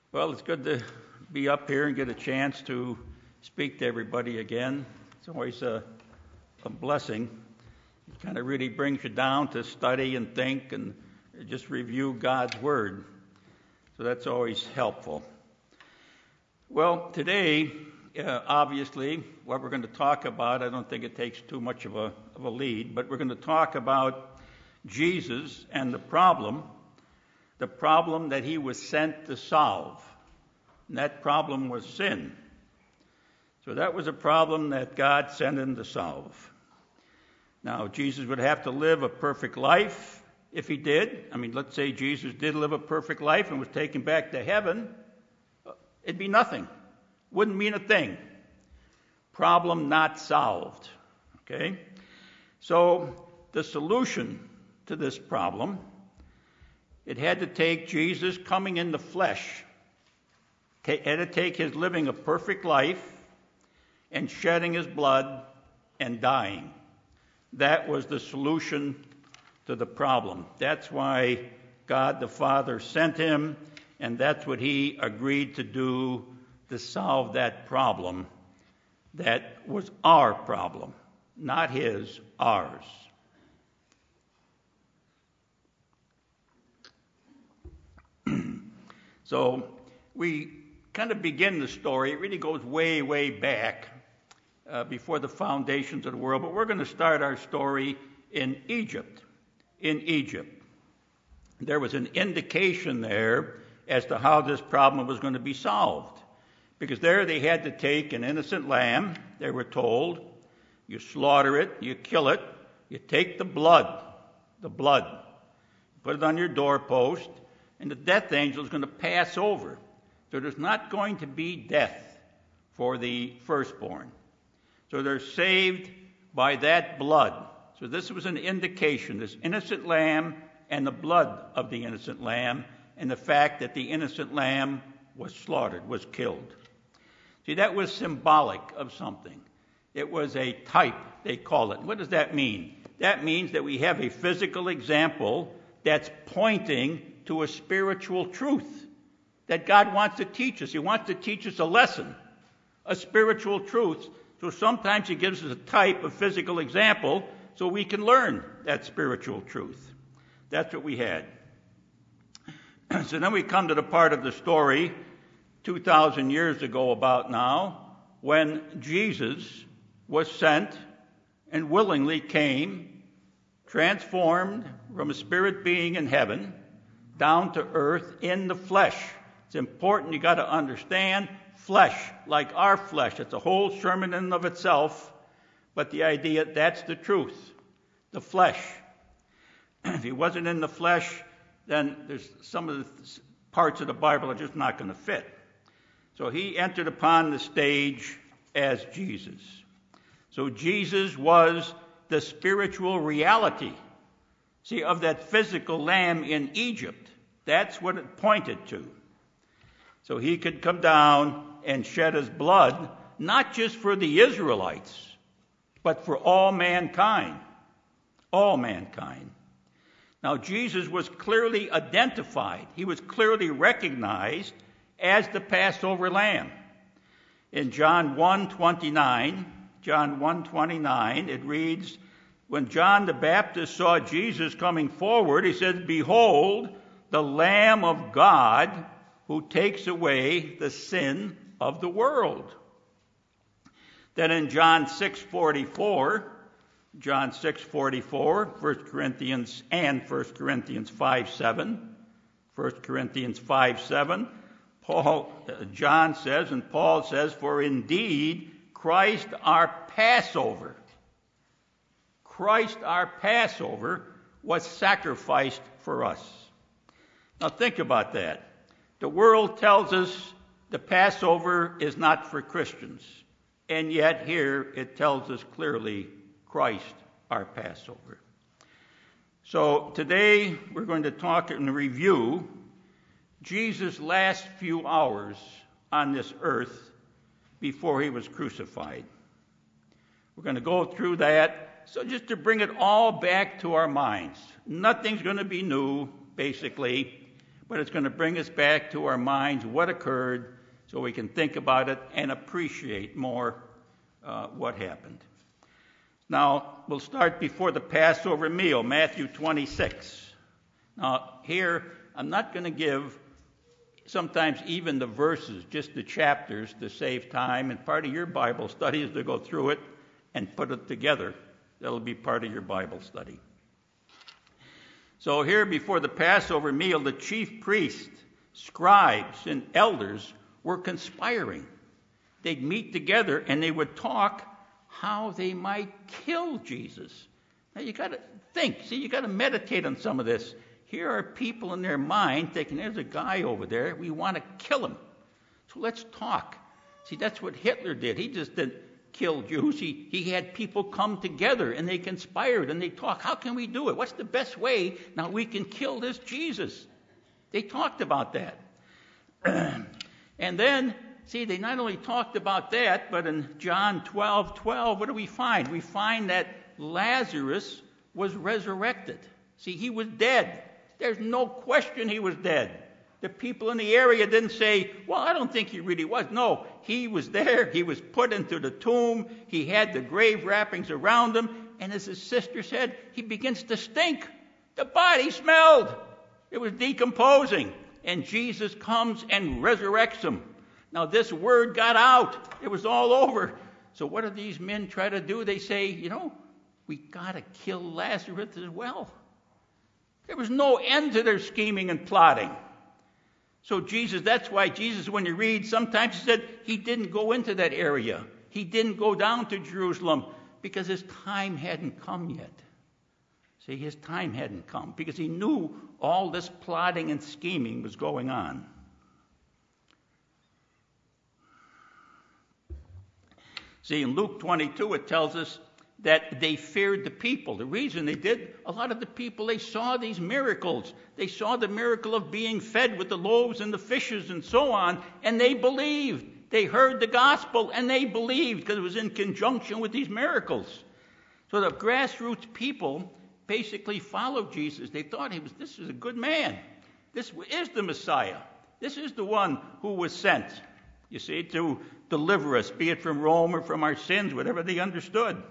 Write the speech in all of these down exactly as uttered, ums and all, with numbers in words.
Well, it's good to be up here and get a chance to speak to everybody again. It's always a, a blessing. It kind of really brings you down to study and think and just review God's Word. So that's always helpful. Well, today, uh, obviously, what we're going to talk about, I don't think it takes too much of a, of a lead, but we're going to talk about Jesus and the problem the problem that he was sent to solve. And that problem was sin. So that was a problem that God sent him to solve. Now, Jesus would have to live a perfect life if he did. I mean, let's say Jesus did live a perfect life and was taken back to heaven. It'd be nothing. Wouldn't mean a thing. Problem not solved. Okay? So the solution to this problem, it had to take Jesus coming in the flesh. It had to take his living a perfect life and shedding his blood and dying. That was the solution to the problem. That's why God the Father sent him, and that's what he agreed to do to solve that problem. That was our problem, not his, ours. So we kind of begin the story. It really goes way, way back uh, before the foundations of the world. But we're going to start our story in Egypt. In Egypt. There was an indication there as to how this problem was going to be solved. Because there they had to take an innocent lamb, they were told. You slaughter it, you kill it, you take the blood, the blood, put it on your doorpost, and the death angel is going to pass over. So there's not going to be death for the firstborn. So they're saved by that blood. So this was an indication, this innocent lamb and the blood of the innocent lamb, and the fact that the innocent lamb was slaughtered, was killed. See, that was symbolic of something. It was a type, they call it. What does that mean? That means that we have a physical example that's pointing to a spiritual truth that God wants to teach us. He wants to teach us a lesson, a spiritual truth. So sometimes he gives us a type of physical example so we can learn that spiritual truth. That's what we had. So then we come to the part of the story two thousand years ago about now when Jesus was sent and willingly came, transformed from a spirit being in heaven, down to earth in the flesh. It's important, you got to understand, flesh, like our flesh. It's a whole sermon in and of itself, but the idea, that's the truth, the flesh. If he wasn't in the flesh, then there's some of the parts of the Bible are just not going to fit. So he entered upon the stage as Jesus. So Jesus was the spiritual reality, see, of that physical lamb in Egypt. That's what it pointed to. So he could come down and shed his blood, not just for the Israelites, but for all mankind. All mankind. Now, Jesus was clearly identified. He was clearly recognized as the Passover lamb. In John one twenty-nine, John one twenty-nine, it reads, when John the Baptist saw Jesus coming forward, he said, behold, the Lamb of God who takes away the sin of the world. Then in John six forty-four, John six forty-four, First Corinthians and First Corinthians five seven, First Corinthians five seven, Paul, uh, John says, and Paul says, for indeed Christ our Passover, Christ our Passover was sacrificed for us. Now think about that. The world tells us the Passover is not for Christians, and yet here it tells us clearly Christ our Passover. So today we're going to talk and review Jesus' last few hours on this earth before he was crucified. We're going to go through that. So just to bring it all back to our minds. Nothing's going to be new, basically. but it's going to bring us back to our minds what occurred so we can think about it and appreciate more uh, what happened. Now, we'll start before the Passover meal, Matthew twenty-six. Now, here, I'm not going to give sometimes even the verses, just the chapters to save time, and part of your Bible study is to go through it and put it together. That'll be part of your Bible study. So here before the Passover meal, the chief priests, scribes, and elders were conspiring. They'd meet together and they would talk how they might kill Jesus. Now you got to think, see, you got to meditate on some of this. Here are people in their mind thinking, there's a guy over there, we want to kill him. So let's talk. See, that's what Hitler did. He just didn't kill Jews. He, he had people come together and they conspired and they talked. How can we do it? What's the best way now we can kill this Jesus? They talked about that. And then, see, they not only talked about that, but in John twelve twelve, what do we find? We find that Lazarus was resurrected. See, he was dead. There's no question he was dead. The people in the area didn't say, well, I don't think he really was. No, he was there. He was put into the tomb. He had the grave wrappings around him. And as his sister said, he begins to stink. The body smelled. It was decomposing. And Jesus comes and resurrects him. Now, this word got out. It was all over. So what do these men try to do? They say, you know, we got to kill Lazarus as well. There was no end to their scheming and plotting. So Jesus, that's why Jesus, when you read, sometimes he said he didn't go into that area. He didn't go down to Jerusalem because his time hadn't come yet. See, his time hadn't come because he knew all this plotting and scheming was going on. See, in Luke twenty-two, it tells us that they feared the people. The reason they did, a lot of the people, they saw these miracles. They saw the miracle of being fed with the loaves and the fishes and so on, and they believed. They heard the gospel, and they believed because it was in conjunction with these miracles. So the grassroots people basically followed Jesus. They thought he was, this is a good man. This is the Messiah. This is the one who was sent, you see, to deliver us, be it from Rome or from our sins, whatever they understood.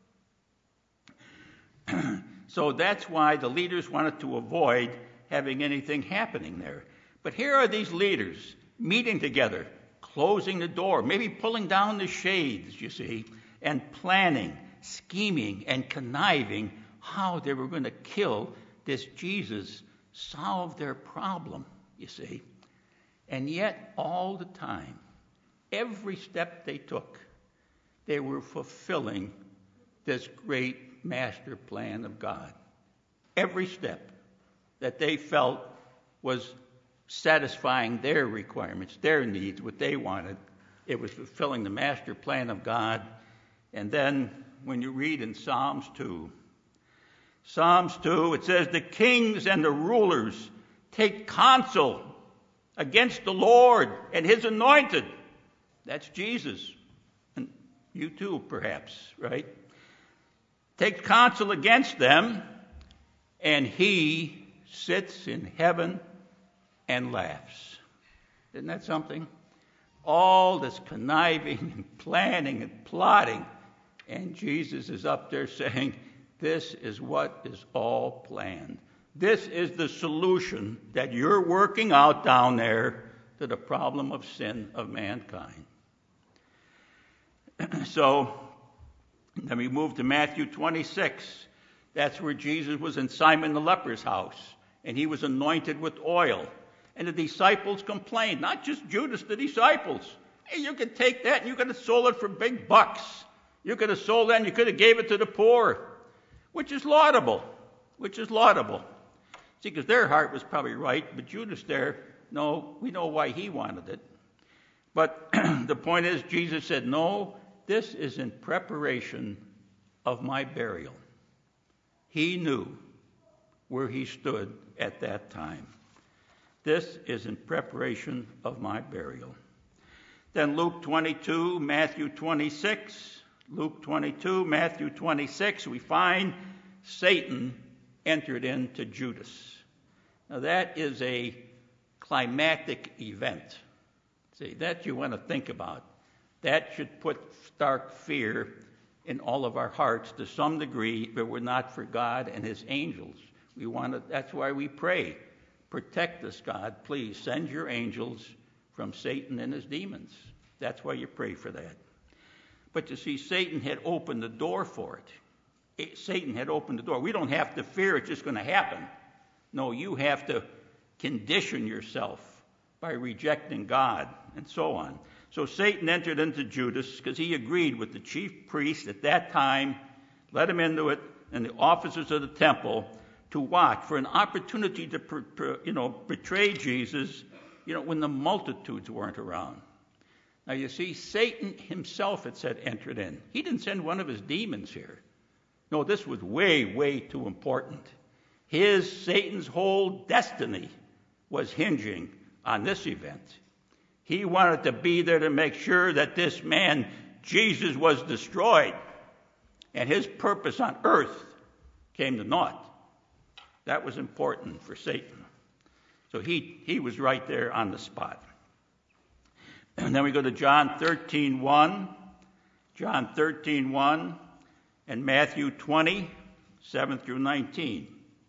So that's why the leaders wanted to avoid having anything happening there. But here are these leaders meeting together, closing the door, maybe pulling down the shades, you see, and planning, scheming, and conniving how they were going to kill this Jesus, solve their problem, you see. And yet, all the time, every step they took, they were fulfilling this great master plan of God. Every step that they felt was satisfying their requirements, their needs, what they wanted, it was fulfilling the master plan of God. And then when you read in Psalms two, Psalms two, it says, the kings and the rulers take counsel against the Lord and his anointed. That's Jesus. And you too, perhaps, right? Takes counsel against them, and he sits in heaven and laughs. Isn't that something? All this conniving and planning and plotting, and Jesus is up there saying, this is what is all planned. This is the solution that you're working out down there to the problem of sin of mankind. So, then we move to Matthew twenty-six. That's where Jesus was in Simon the leper's house, and he was anointed with oil. And the disciples complained, not just Judas, the disciples. Hey, you could take that and you could have sold it for big bucks. You could have sold that and you could have gave it to the poor, which is laudable, which is laudable. See, because their heart was probably right, but Judas there, no, we know why he wanted it. But the point is, Jesus said, no, this is in preparation of my burial. He knew where he stood at that time. This is in preparation of my burial. Then Luke twenty-two, Matthew twenty-six, Luke twenty-two, Matthew twenty-six, we find Satan entered into Judas. Now that is a climactic event. See, that you want to think about. That should put stark fear in all of our hearts to some degree, but we're not for God and his angels. We want to, that's why we pray. Protect us, God. Please send your angels from Satan and his demons. That's why you pray for that. But you see, Satan had opened the door for it. it Satan had opened the door. We don't have to fear it's just going to happen. No, you have to condition yourself by rejecting God and so on. So Satan entered into Judas because he agreed with the chief priest at that time, let him into it, and the officers of the temple to watch for an opportunity to, per, per, you know, betray Jesus, you know, when the multitudes weren't around. Now you see, Satan himself, it said, entered in. He didn't send one of his demons here. No, this was way, way too important. His, Satan's whole destiny was hinging on this event. He wanted to be there to make sure that this man, Jesus, was destroyed, and his purpose on earth came to naught. That was important for Satan. So he, he was right there on the spot. And then we go to John thirteen one, John thirteen one, and Matthew twenty, seven through nineteen.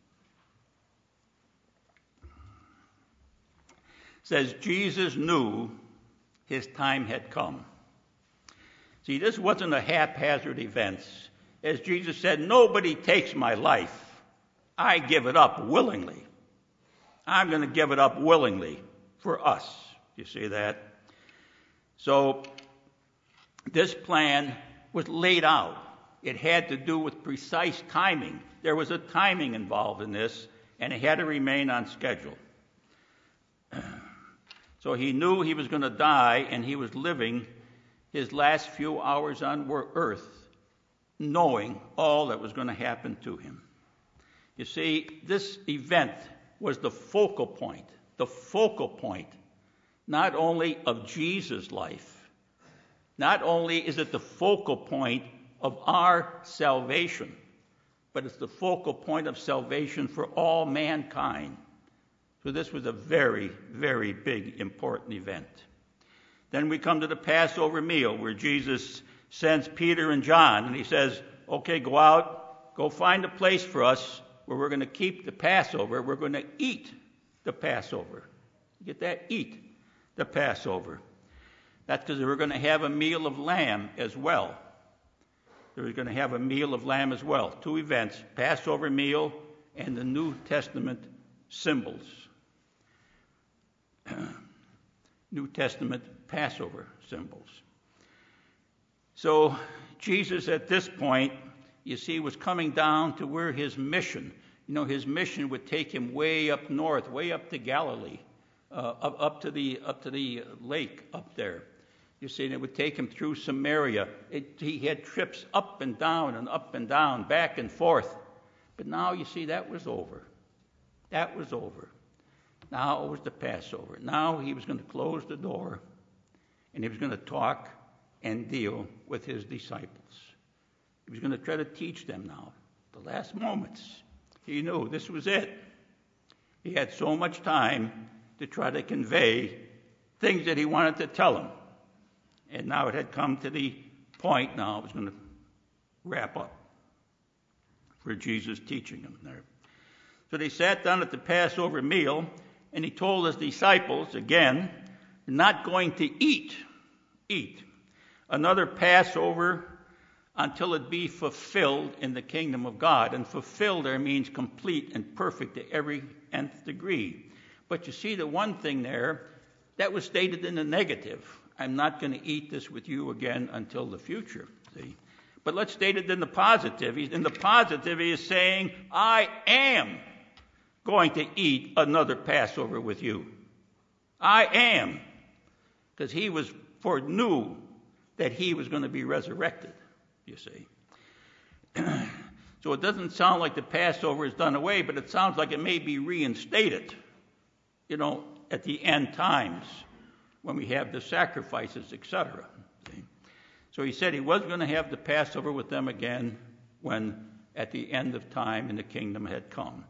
It says, Jesus knew his time had come. See, this wasn't a haphazard event. As Jesus said, nobody takes my life. I give it up willingly. I'm going to give it up willingly for us. You see that? So this plan was laid out. It had to do with precise timing. There was a timing involved in this, and it had to remain on schedule. So he knew he was going to die, and he was living his last few hours on earth knowing all that was going to happen to him. You see, this event was the focal point, the focal point, not only of Jesus' life, not only is it the focal point of our salvation, but it's the focal point of salvation for all mankind. So this was a very, very big, important event. Then we come to the Passover meal where Jesus sends Peter and John, and he says, okay, go out, go find a place for us where we're going to keep the Passover. We're going to eat the Passover. Get that? Eat the Passover. That's because we're going to have a meal of lamb as well. We're going to have a meal of lamb as well. Two events, Passover meal and the New Testament symbols. New Testament Passover symbols. So Jesus at this point, you see, was coming down to where his mission, you know, his mission would take him way up north, way up to Galilee, uh, up, up to the up to the lake up there. You see, and it would take him through Samaria. It, he had trips up and down and up and down, back and forth. But now, you see, that was over. That was over. Now it was the Passover. Now he was going to close the door, and he was going to talk and deal with his disciples. He was going to try to teach them now. The last moments, he knew this was it. He had so much time to try to convey things that he wanted to tell them. And now it had come to the point now it was going to wrap up for Jesus teaching them there. So they sat down at the Passover meal, and he told his disciples, again, not going to eat, eat another Passover until it be fulfilled in the kingdom of God. And fulfilled there means complete and perfect to every nth degree. But you see the one thing there, that was stated in the negative. I'm not going to eat this with you again until the future. See? But let's state it in the positive. In the positive, he is saying, I am going to eat another Passover with you. I am. Because he was foreknew that he was going to be resurrected, you see. So it doesn't sound like the Passover is done away, but it sounds like it may be reinstated, you know, at the end times when we have the sacrifices, et cetera. So he said he was going to have the Passover with them again when at the end of time and the kingdom had come.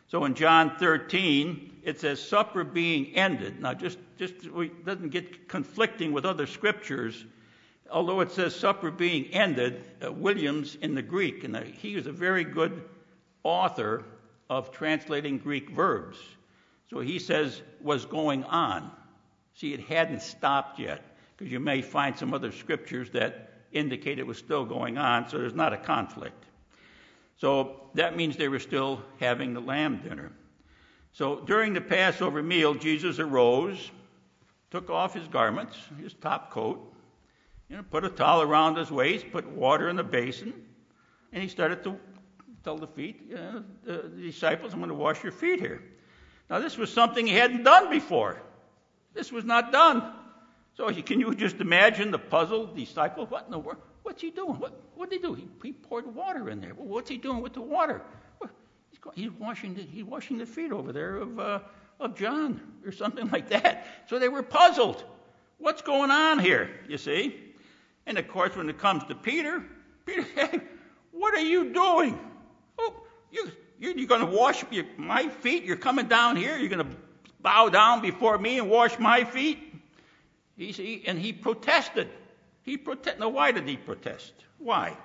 So in John thirteen, it says supper being ended. Now, just just it doesn't get conflicting with other scriptures. Although it says supper being ended, uh, Williams in the Greek, and he was a very good author of translating Greek verbs. So he says was going on. See, it hadn't stopped yet, because you may find some other scriptures that indicate it was still going on, so there's not a conflict. So that means they were still having the lamb dinner. So during the Passover meal, Jesus arose, took off his garments, his top coat, you know, put a towel around his waist, put water in the basin, and he started to tell the feet, you know, the, the disciples, I'm going to wash your feet here. Now, this was something he hadn't done before. This was not done. So can you just imagine the puzzled disciple? What in the world? What's he doing? What what did he do? He, he poured water in there. Well, what's he doing with the water? Well, he's, he's washing the he's washing the feet over there of uh, of John or something like that. So they were puzzled. What's going on here? You see? And of course, when it comes to Peter, Peter, hey, what are you doing? Oh, you you're, you're going to wash your, my feet? You're coming down here? You're going to bow down before me and wash my feet? He, he, and he protested. He protest. Now, why did he protest? Why?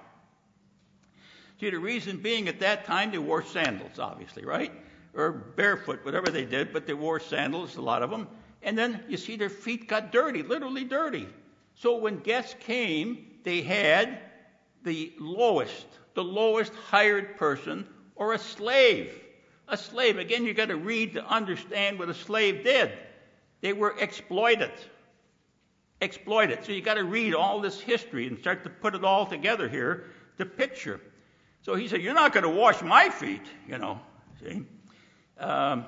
See, the reason being at that time they wore sandals, obviously, right? Or barefoot, whatever they did, but they wore sandals, a lot of them. And then, you see, their feet got dirty, literally dirty. So when guests came, they had the lowest, the lowest hired person, or a slave. A slave. Again, you've got to read to understand what a slave did. They were exploited. Exploited. So you got to read all this history and start to put it all together here to picture. So he said, you're not going to wash my feet, you know. See? Um,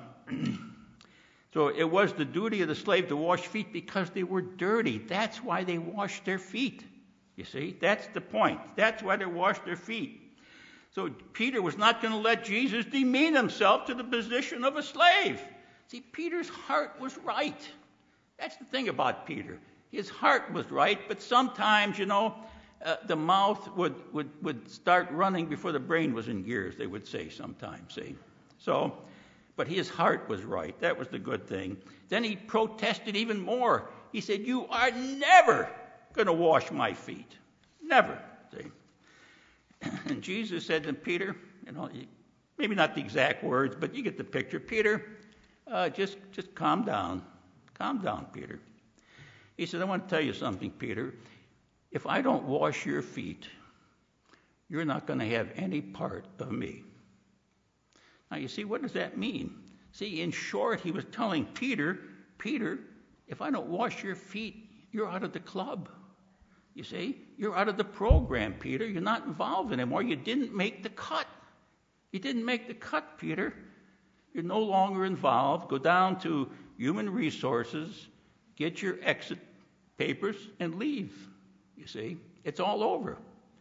so it was the duty of the slave to wash feet because they were dirty. That's why they washed their feet. You see? That's the point. That's why they washed their feet. So Peter was not going to let Jesus demean himself to the position of a slave. See, Peter's heart was right. That's the thing about Peter. His heart was right, but sometimes, you know, uh, the mouth would, would, would start running before the brain was in gears, they would say sometimes, see. So, but his heart was right. That was the good thing. Then he protested even more. He said, you are never going to wash my feet. Never, see. And Jesus said to Peter, you know, maybe not the exact words, but you get the picture. Peter, uh, just, just calm down. Calm down, Peter. He said, I want to tell you something, Peter. If I don't wash your feet, you're not going to have any part of me. Now, you see, what does that mean? See, in short, he was telling Peter, Peter, if I don't wash your feet, you're out of the club. You see, you're out of the program, Peter. You're not involved anymore. You didn't make the cut. You didn't make the cut, Peter. You're no longer involved. Go down to human resources, get your exit papers, and leave. You see, it's all over.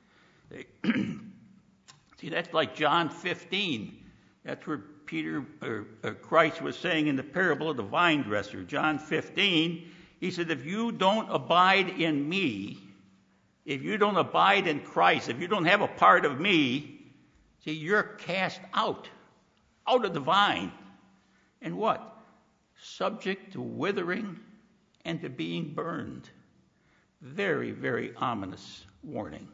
See, that's like John fifteen. That's where Peter or, or Christ was saying in the parable of the vine dresser. John fifteen, he said, if you don't abide in me, if you don't abide in Christ, if you don't have a part of me, see, you're cast out, out of the vine. And what? Subject to withering and to being burned. Very, very ominous warning.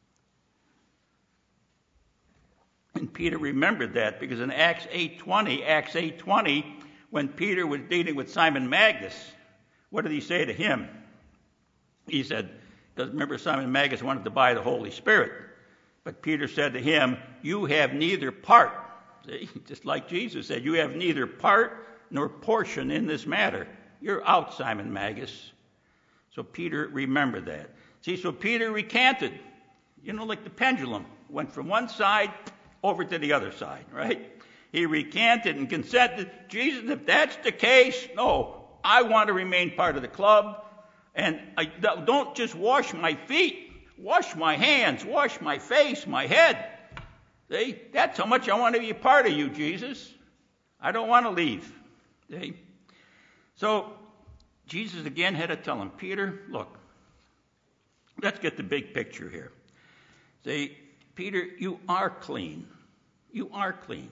And Peter remembered that because in Acts eight twenty, Acts eight twenty, when Peter was dealing with Simon Magus, what did he say to him? He said, because remember Simon Magus wanted to buy the Holy Spirit. But Peter said to him, you have neither part, see, just like Jesus said, you have neither part nor portion in this matter. You're out, Simon Magus. So Peter remembered that. See, so Peter recanted. You know, like the pendulum. Went from one side over to the other side, right? He recanted and consented. Jesus, if that's the case, no, I want to remain part of the club. And I don't just wash my feet. Wash my hands. Wash my face, my head. See? That's how much I want to be a part of you, Jesus. I don't want to leave. See? So Jesus again had to tell him, Peter, look, let's get the big picture here. See, Peter, you are clean. You are clean.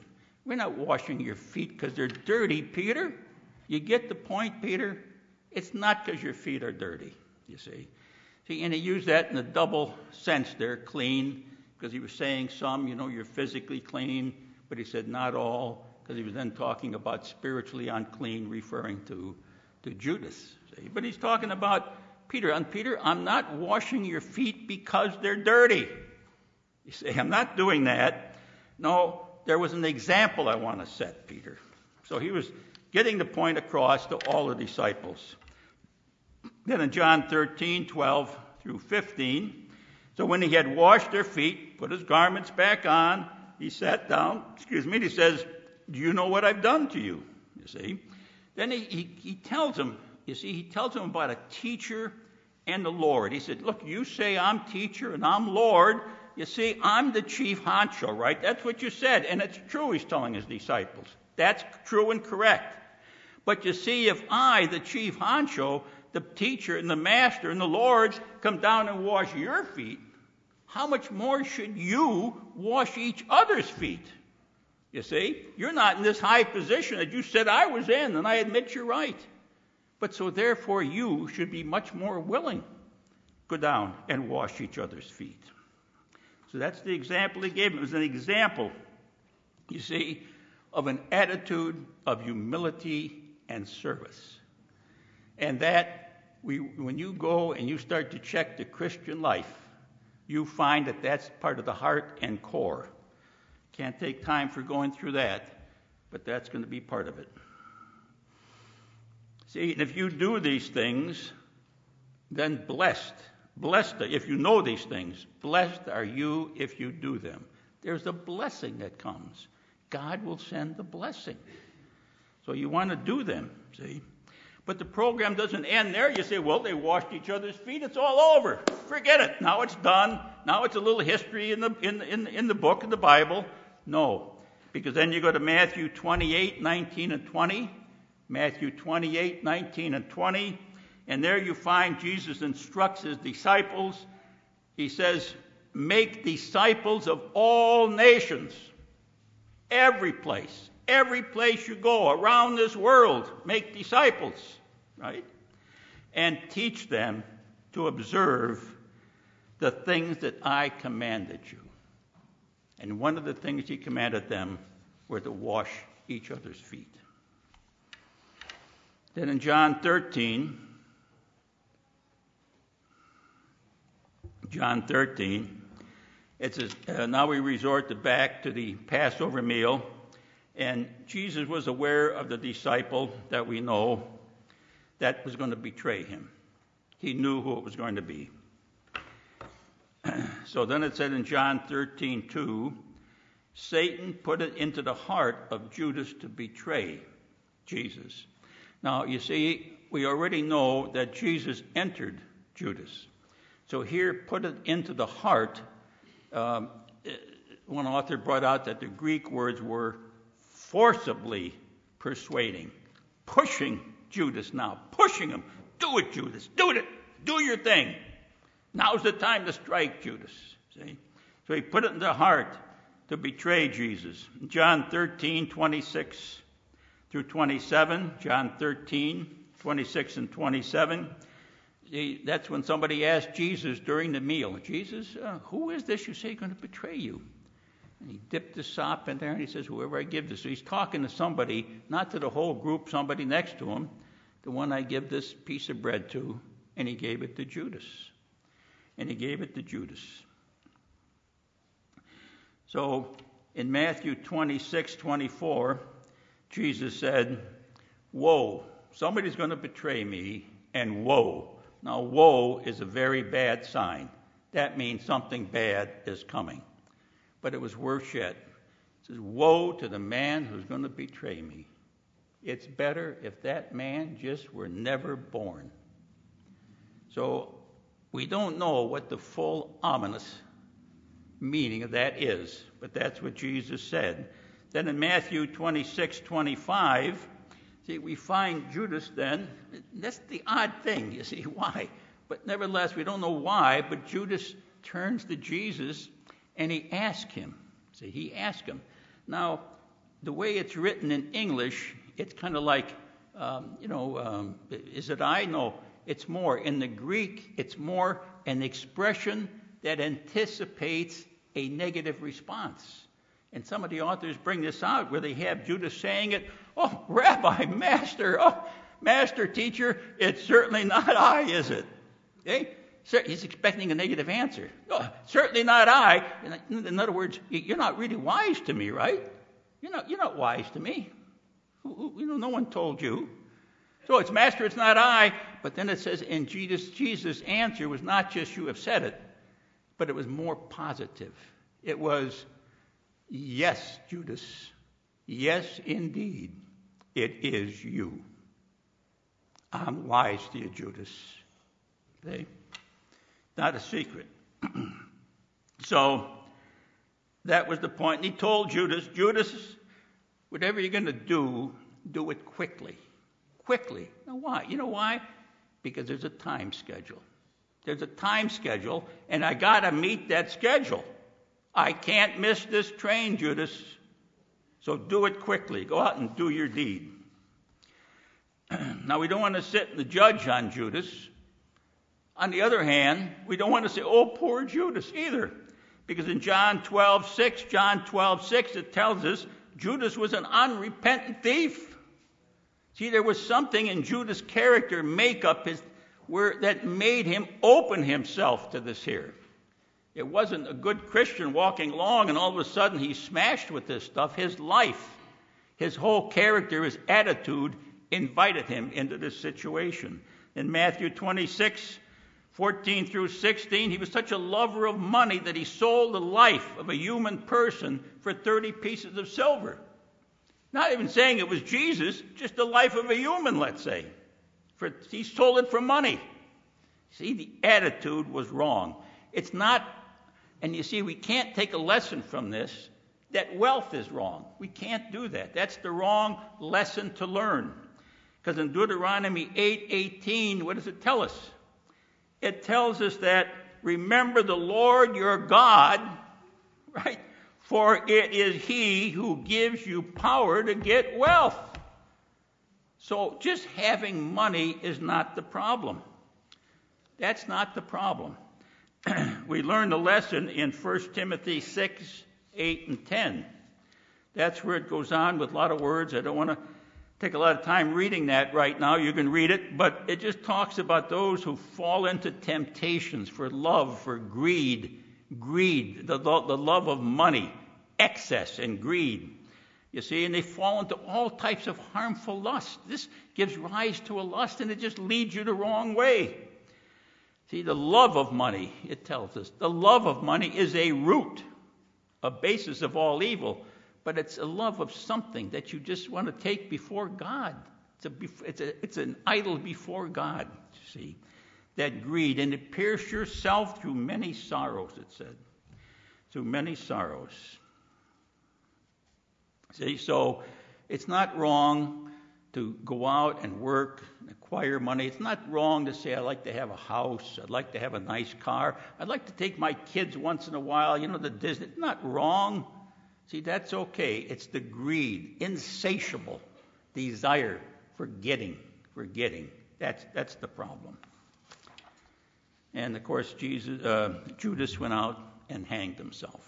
We're not washing your feet because they're dirty, Peter. You get the point, Peter? It's not because your feet are dirty, you see. See, and he used that in a double sense there, clean, because he was saying some, you know, you're physically clean, but he said not all, because he was then talking about spiritually unclean, referring to, to Judas. See? But he's talking about Peter. And Peter, I'm not washing your feet because they're dirty. You see, I'm not doing that. No, there was an example I want to set, Peter. So he was getting the point across to all the disciples. Then in John thirteen, twelve through fifteen, so when he had washed their feet, put his garments back on, he sat down, excuse me, and he says, do you know what I've done to you? You see. Then he, he, he tells them, you see, he tells them about a teacher and the Lord. He said, look, you say I'm teacher and I'm Lord. You see, I'm the chief honcho, right? That's what you said. And it's true, he's telling his disciples. That's true and correct. But you see, if I, the chief honcho, the teacher and the master and the Lord, come down and wash your feet, how much more should you wash each other's feet? You see, you're not in this high position that you said I was in, and I admit you're right. But so therefore you should be much more willing to go down and wash each other's feet. So that's the example he gave him. It was an example, you see, of an attitude of humility and service. And that, we, when you go and you start to check the Christian life, you find that that's part of the heart and core. Can't take time for going through that, but that's going to be part of it. See, and if you do these things, then blessed, blessed, if you know these things, blessed are you if you do them. There's a blessing that comes. God will send the blessing. So you want to do them, see? But the program doesn't end there. You say, well, they washed each other's feet. It's all over. Forget it. Now it's done. Now it's a little history in the in in, in the book of the Bible. No, because then you go to Matthew twenty-eight, nineteen, and twenty. Matthew twenty-eight, nineteen, and twenty. And there you find Jesus instructs his disciples. He says, make disciples of all nations. Every place. Every place you go around this world, make disciples, right? And teach them to observe the things that I commanded you. And one of the things he commanded them were to wash each other's feet. Then in John thirteen, John thirteen, it says, uh, now we resort to back to the Passover meal. And Jesus was aware of the disciple that we know that was going to betray him. He knew who it was going to be. So then it said in John thirteen, two, Satan put it into the heart of Judas to betray Jesus. Now, you see, we already know that Jesus entered Judas. So here, put it into the heart. Um, one author brought out that the Greek words were forcibly persuading, pushing Judas now, pushing him. Do it, Judas. Do it. Do your thing. Now's the time to strike, Judas. See? So he put it in the heart to betray Jesus. John thirteen, twenty-six through twenty-seven. John thirteen, twenty-six and twenty-seven. See, that's when somebody asked Jesus during the meal, Jesus, uh, who is this you say is going to betray you? And he dipped the sop in there and he says, whoever I give this. So he's talking to somebody, not to the whole group, somebody next to him, the one I give this piece of bread to, and he gave it to Judas. And he gave it to Judas. So in Matthew twenty-six, twenty-four, Jesus said, woe, somebody's going to betray me, and woe. Now, woe is a very bad sign. That means something bad is coming. But it was worse yet. It says, woe to the man who's going to betray me. It's better if that man just were never born. So we don't know what the full ominous meaning of that is, but that's what Jesus said. Then in Matthew twenty-six, twenty-five, see, we find Judas then. That's the odd thing, you see, why? But nevertheless, we don't know why, but Judas turns to Jesus and he asked him. See, he asked him. Now, the way it's written in English, it's kind of like, um, you know, um, is it I? No, it's more. In the Greek, it's more an expression that anticipates a negative response. And some of the authors bring this out where they have Judas saying it, oh, Rabbi, Master, oh, Master, Teacher, it's certainly not I, is it? Okay? He's expecting a negative answer. Oh, certainly not I. In other words, you're not really wise to me, right? You're not, you're not wise to me. You know, no one told you. So it's Master, it's not I. But then it says, and Jesus, Jesus' answer was not just you have said it, but it was more positive. It was, yes, Judas. Yes, indeed, it is you. I'm wise to you, Judas. Okay? Not a secret. So that was the point. And he told Judas, Judas, whatever you're going to do, do it quickly. Quickly. Now why? You know why? Because there's a time schedule. There's a time schedule, and I got to meet that schedule. I can't miss this train, Judas. So do it quickly. Go out and do your deed. Now, we don't want to sit and judge on Judas. On the other hand, we don't want to say, oh, poor Judas either. Because in John twelve six, John twelve six, it tells us Judas was an unrepentant thief. See, there was something in Judas' character makeup his, where, that made him open himself to this here. It wasn't a good Christian walking along and all of a sudden he's smashed with this stuff. His life, his whole character, his attitude invited him into this situation. In Matthew twenty-six, fourteen through sixteen, he was such a lover of money that he sold the life of a human person for thirty pieces of silver. Not even saying it was Jesus, just the life of a human, let's say. For, he sold it for money. See, the attitude was wrong. It's not, and you see, we can't take a lesson from this, that wealth is wrong. We can't do that. That's the wrong lesson to learn. Because in Deuteronomy eight eighteen, what does it tell us? It tells us that, remember the Lord your God, right? For it is he who gives you power to get wealth. So just having money is not the problem. That's not the problem. We learned a lesson in First Timothy six, eight, and ten. That's where it goes on with a lot of words. I don't want to take a lot of time reading that right now. You can read it, but it just talks about those who fall into temptations for love, for greed, greed, the, the love of money, excess and greed. You see, and they fall into all types of harmful lust. This gives rise to a lust, and it just leads you the wrong way. See, the love of money, it tells us, the love of money is a root, a basis of all evil. But it's a love of something that you just want to take before God. It's, a, it's, a, it's an idol before God, you see. That greed, and it pierced yourself through many sorrows, it said. Through many sorrows. See, so it's not wrong to go out and work and acquire money. It's not wrong to say, I'd like to have a house. I'd like to have a nice car. I'd like to take my kids once in a while, you know, to Disney. It's not wrong. See, that's okay. It's the greed, insatiable desire for getting, for getting. That's, that's the problem. And, of course, Jesus, uh, Judas went out and hanged himself.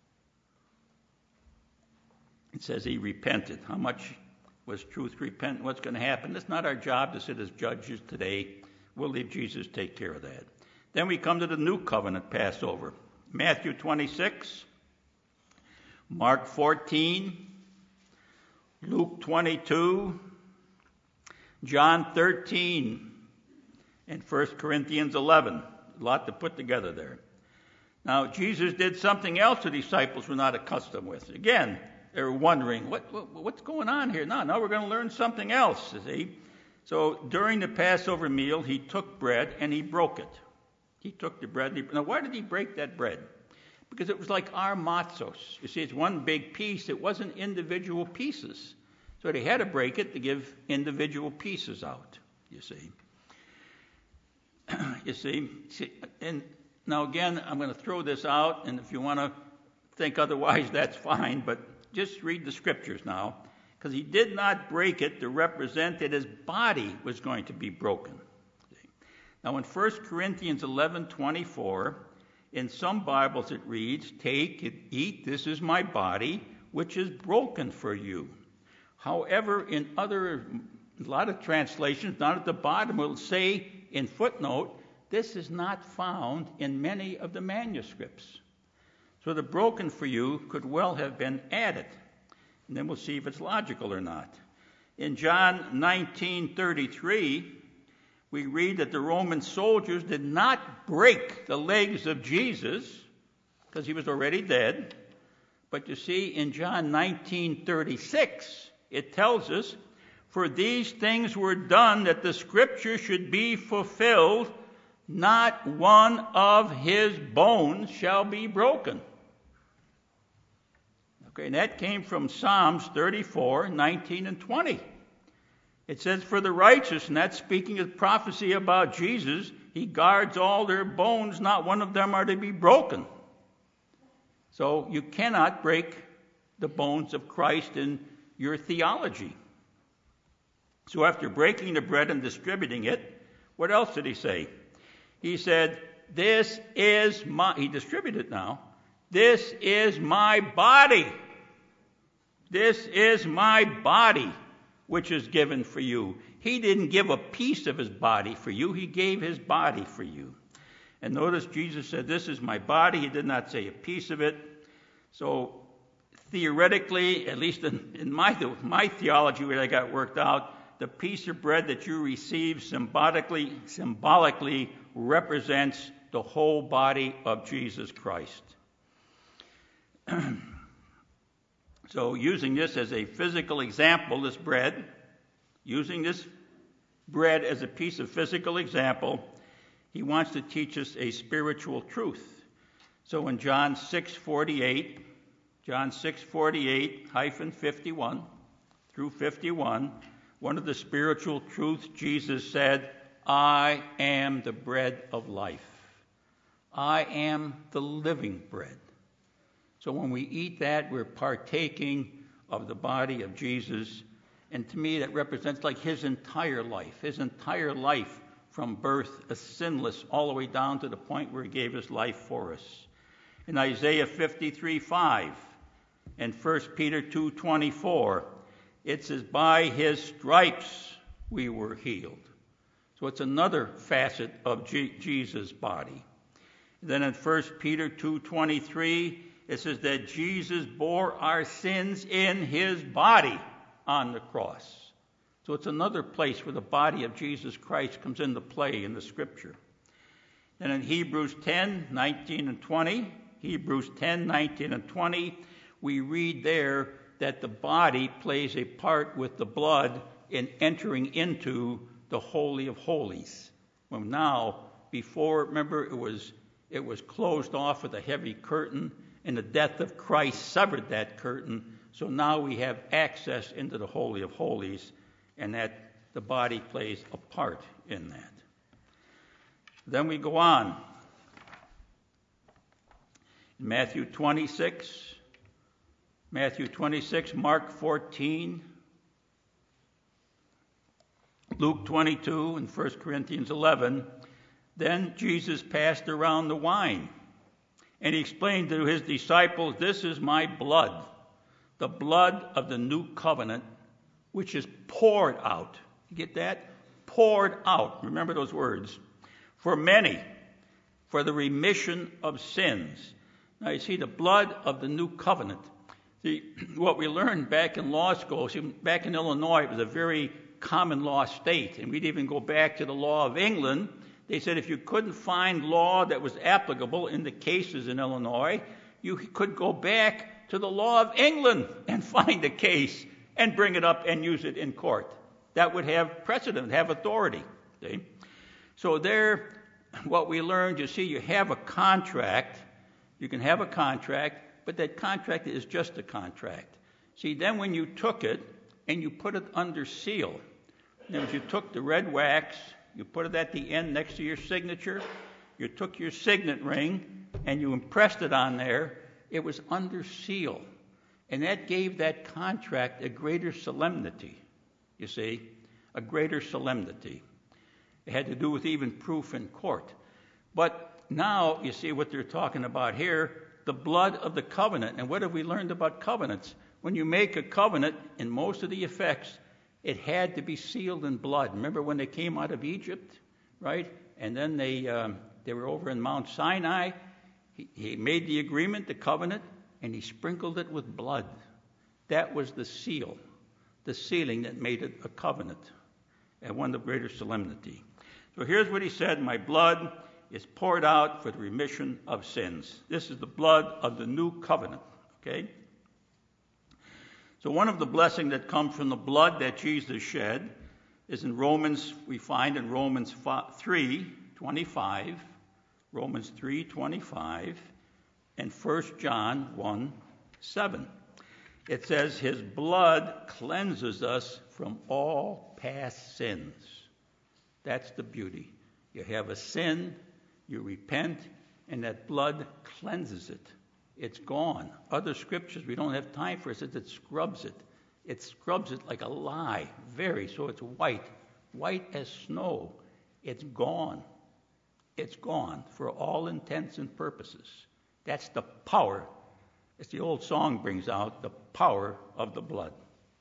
It says he repented. How much was truth repent? What's going to happen? It's not our job to sit as judges today. We'll leave Jesus take care of that. Then we come to the new covenant Passover. Matthew twenty-six. Mark fourteen, Luke twenty-two, John thirteen, and First Corinthians eleven. A lot to put together there. Now, Jesus did something else the disciples were not accustomed with. Again, they were wondering, what, what what's going on here? No, now we're going to learn something else, you see. So during the Passover meal, he took bread and he broke it. He took the bread. And he, now, why did he break that bread? Because it was like our matzos. You see, it's one big piece. It wasn't individual pieces. So they had to break it to give individual pieces out, you see. you see, see, and now again, I'm going to throw this out, and if you want to think otherwise, that's fine, but just read the scriptures now, because he did not break it to represent that his body was going to be broken. Now in First Corinthians eleven twenty-four, in some Bibles it reads, "Take and eat, this is my body, which is broken for you." However, in other, a lot of translations, down at the bottom, it will say in footnote, this is not found in many of the manuscripts. So the broken for you could well have been added. And then we'll see if it's logical or not. In John nineteen thirty-three, we read that the Roman soldiers did not break the legs of Jesus because he was already dead. But you see, in John nineteen thirty-six, it tells us, "For these things were done that the scripture should be fulfilled, not one of his bones shall be broken." Okay, and that came from Psalms thirty-four, nineteen and twenty. It says, "For the righteous," and that's speaking of prophecy about Jesus, "he guards all their bones, not one of them are to be broken." So you cannot break the bones of Christ in your theology. So after breaking the bread and distributing it, what else did he say? He said, "This is my," he distributed it now, "this is my body. This is my body, which is given for you." He didn't give a piece of his body for you. He gave his body for you. And notice Jesus said, "This is my body." He did not say a piece of it. So theoretically, at least in, in my, my theology, where I got worked out, the piece of bread that you receive symbolically, symbolically represents the whole body of Jesus Christ. So using this as a physical example, this bread, using this bread as a piece of physical example, he wants to teach us a spiritual truth. So in John six forty-eight, John six forty-eight hyphen fifty-one through fifty-one, one of the spiritual truths, Jesus said, "I am the bread of life. I am the living bread." So when we eat that, we're partaking of the body of Jesus. And to me, that represents like his entire life, his entire life from birth, a sinless, all the way down to the point where he gave his life for us. In Isaiah fifty-three five and First Peter two twenty-four, it says, "By his stripes we were healed." So it's another facet of G- Jesus' body. Then in First Peter two twenty-three, it says that Jesus bore our sins in his body on the cross. So it's another place where the body of Jesus Christ comes into play in the scripture. And in Hebrews ten nineteen and twenty, Hebrews ten nineteen and twenty, we read there that the body plays a part with the blood in entering into the Holy of Holies. Well, now, before, remember, it was it was closed off with a heavy curtain, and the death of Christ severed that curtain. So now we have access into the Holy of Holies, and that the body plays a part in that. Then we go on. In Matthew twenty-six, Matthew twenty-six, Mark fourteen, Luke twenty-two, and First Corinthians eleven, then Jesus passed around the wine, and he explained to his disciples, "This is my blood, the blood of the new covenant, which is poured out." You get that? Poured out. Remember those words. "For many, for the remission of sins." Now you see, the blood of the new covenant. See, what we learned back in law school, see, back in Illinois, it was a very common law state, and we'd even go back to the law of England. They said if you couldn't find law that was applicable in the cases in Illinois, you could go back to the law of England and find a case and bring it up and use it in court. That would have precedent, have authority. See? So there, what we learned, you see, you have a contract. You can have a contract, but that contract is just a contract. See, then when you took it and you put it under seal, in other words, you took the red wax, you put it at the end next to your signature, you took your signet ring and you impressed it on there, it was under seal. And that gave that contract a greater solemnity, you see, a greater solemnity. It had to do with even proof in court. But now, you see what they're talking about here, the blood of the covenant. And what have we learned about covenants? When you make a covenant, in most of the effects, it had to be sealed in blood. Remember when they came out of Egypt, right? And then they um, they were over in Mount Sinai. He, he made the agreement, the covenant, and he sprinkled it with blood. That was the seal, the sealing that made it a covenant, and one of greater solemnity. So here's what he said, my blood is poured out for the remission of sins. This is the blood of the new covenant, okay? So one of the blessings that comes from the blood that Jesus shed is in Romans, we find in Romans three twenty-five, Romans three twenty-five, and First John one seven. It says, his blood cleanses us from all past sins. That's the beauty. You have a sin, you repent, and that blood cleanses it. It's gone. Other scriptures, we don't have time for it, says it scrubs it. It scrubs it like a lye, very, so it's white, white as snow. It's gone. It's gone for all intents and purposes. That's the power, as the old song brings out, the power of the blood.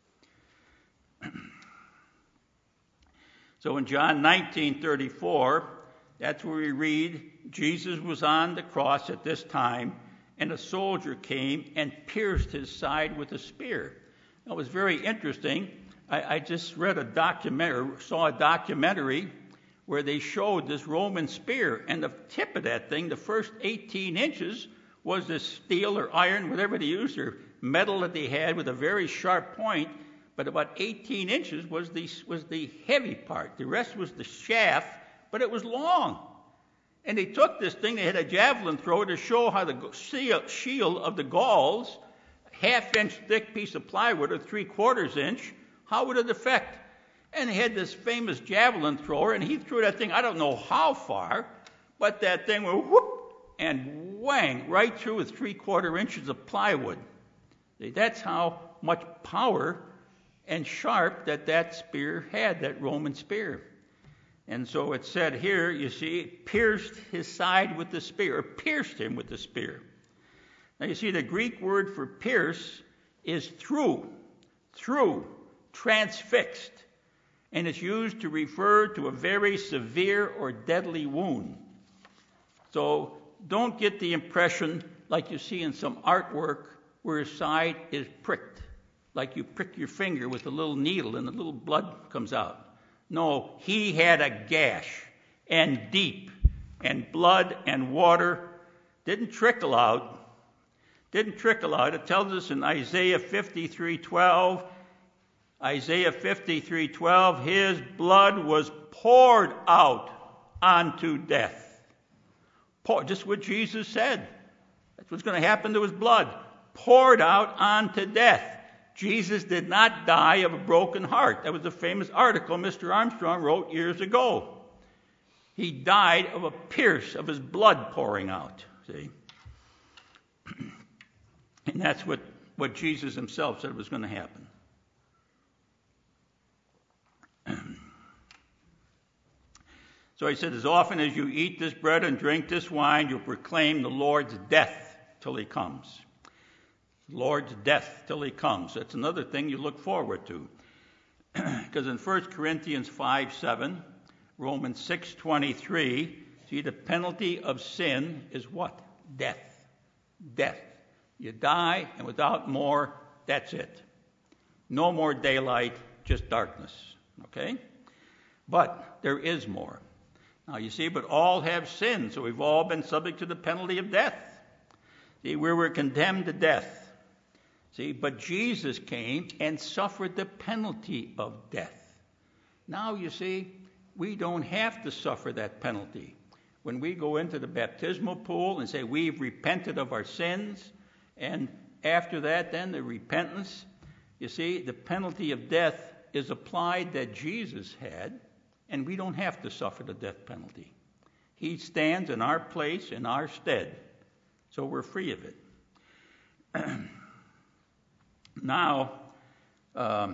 So in John nineteen thirty-four, that's where we read, Jesus was on the cross at this time, and a soldier came and pierced his side with a spear. It was very interesting. I, I just read a documentary, saw a documentary where they showed this Roman spear, and the tip of that thing, the first eighteen inches, was this steel or iron, whatever they used, or metal that they had with a very sharp point, but about eighteen inches was the, was the heavy part. The rest was the shaft, but it was long. And they took this thing, they had a javelin thrower to show how the shield of the Gauls, half-inch thick piece of plywood or three-quarters inch, how would it affect? And they had this famous javelin thrower, and he threw that thing, I don't know how far, but that thing went whoop, and whang, right through with three-quarter inches of plywood. See, that's how much power and sharp that that spear had, that Roman spear. And so it said here, you see, it pierced his side with the spear, or pierced him with the spear. Now you see, the Greek word for pierce is through, through, transfixed. And it's used to refer to a very severe or deadly wound. So don't get the impression, like you see in some artwork, where his side is pricked, like you prick your finger with a little needle and a little blood comes out. No, he had a gash, and deep, and blood and water didn't trickle out. Didn't trickle out. It tells us in Isaiah fifty-three twelve, Isaiah fifty-three twelve, his blood was poured out unto death. Pour, just what Jesus said. That's what's going to happen to his blood. Poured out unto death. Jesus did not die of a broken heart. That was a famous article Mister Armstrong wrote years ago. He died of a pierce of his blood pouring out. See? And that's what, what Jesus himself said was going to happen. So he said, as often as you eat this bread and drink this wine, you'll proclaim the Lord's death till he comes. Lord's death till he comes. That's another thing you look forward to. Because in First Corinthians five seven, Romans six twenty-three, see, the penalty of sin is what? Death. Death. You die, and without more, that's it. No more daylight, just darkness. Okay? But there is more. Now you see, but all have sinned, so we've all been subject to the penalty of death. See, we were condemned to death. See, but Jesus came and suffered the penalty of death. Now, you see, we don't have to suffer that penalty. When we go into the baptismal pool and say we've repented of our sins, and after that, then the repentance, you see, the penalty of death is applied that Jesus had, and we don't have to suffer the death penalty. He stands in our place, in our stead, so we're free of it. Now, um,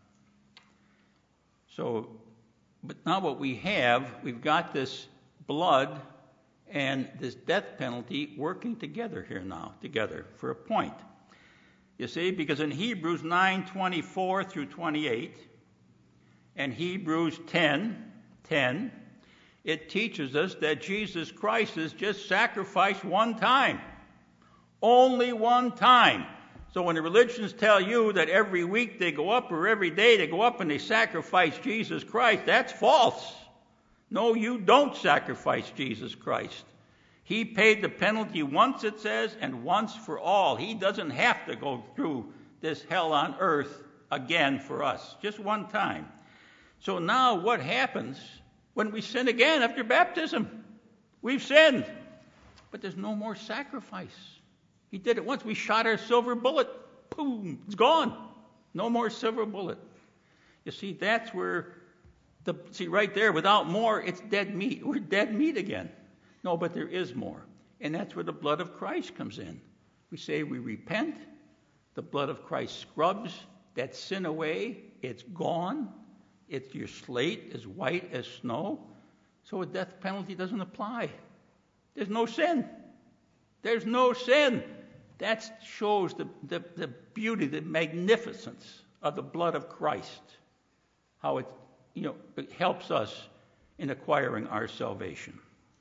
so, but now what we have, we've got this blood and this death penalty working together here now, together for a point. You see, because in Hebrews nine twenty-four through twenty-eight and Hebrews ten ten, it teaches us that Jesus Christ is just sacrificed one time. Only one time. So when the religions tell you that every week they go up or every day they go up and they sacrifice Jesus Christ, that's false. No, you don't sacrifice Jesus Christ. He paid the penalty once, it says, and once for all. He doesn't have to go through this hell on earth again for us, just one time. So now what happens when we sin again after baptism? We've sinned, but there's no more sacrifice. He did it once. We shot our silver bullet. Boom, it's gone. No more silver bullet. You see, that's where, the see right there, without more, it's dead meat. We're dead meat again. No, but there is more. And that's where the blood of Christ comes in. We say we repent. The blood of Christ scrubs that sin away. It's gone. It's your slate is white as snow. So a death penalty doesn't apply. There's no sin. There's no sin. That shows the, the, the beauty, the magnificence of the blood of Christ. How it, you know, it helps us in acquiring our salvation.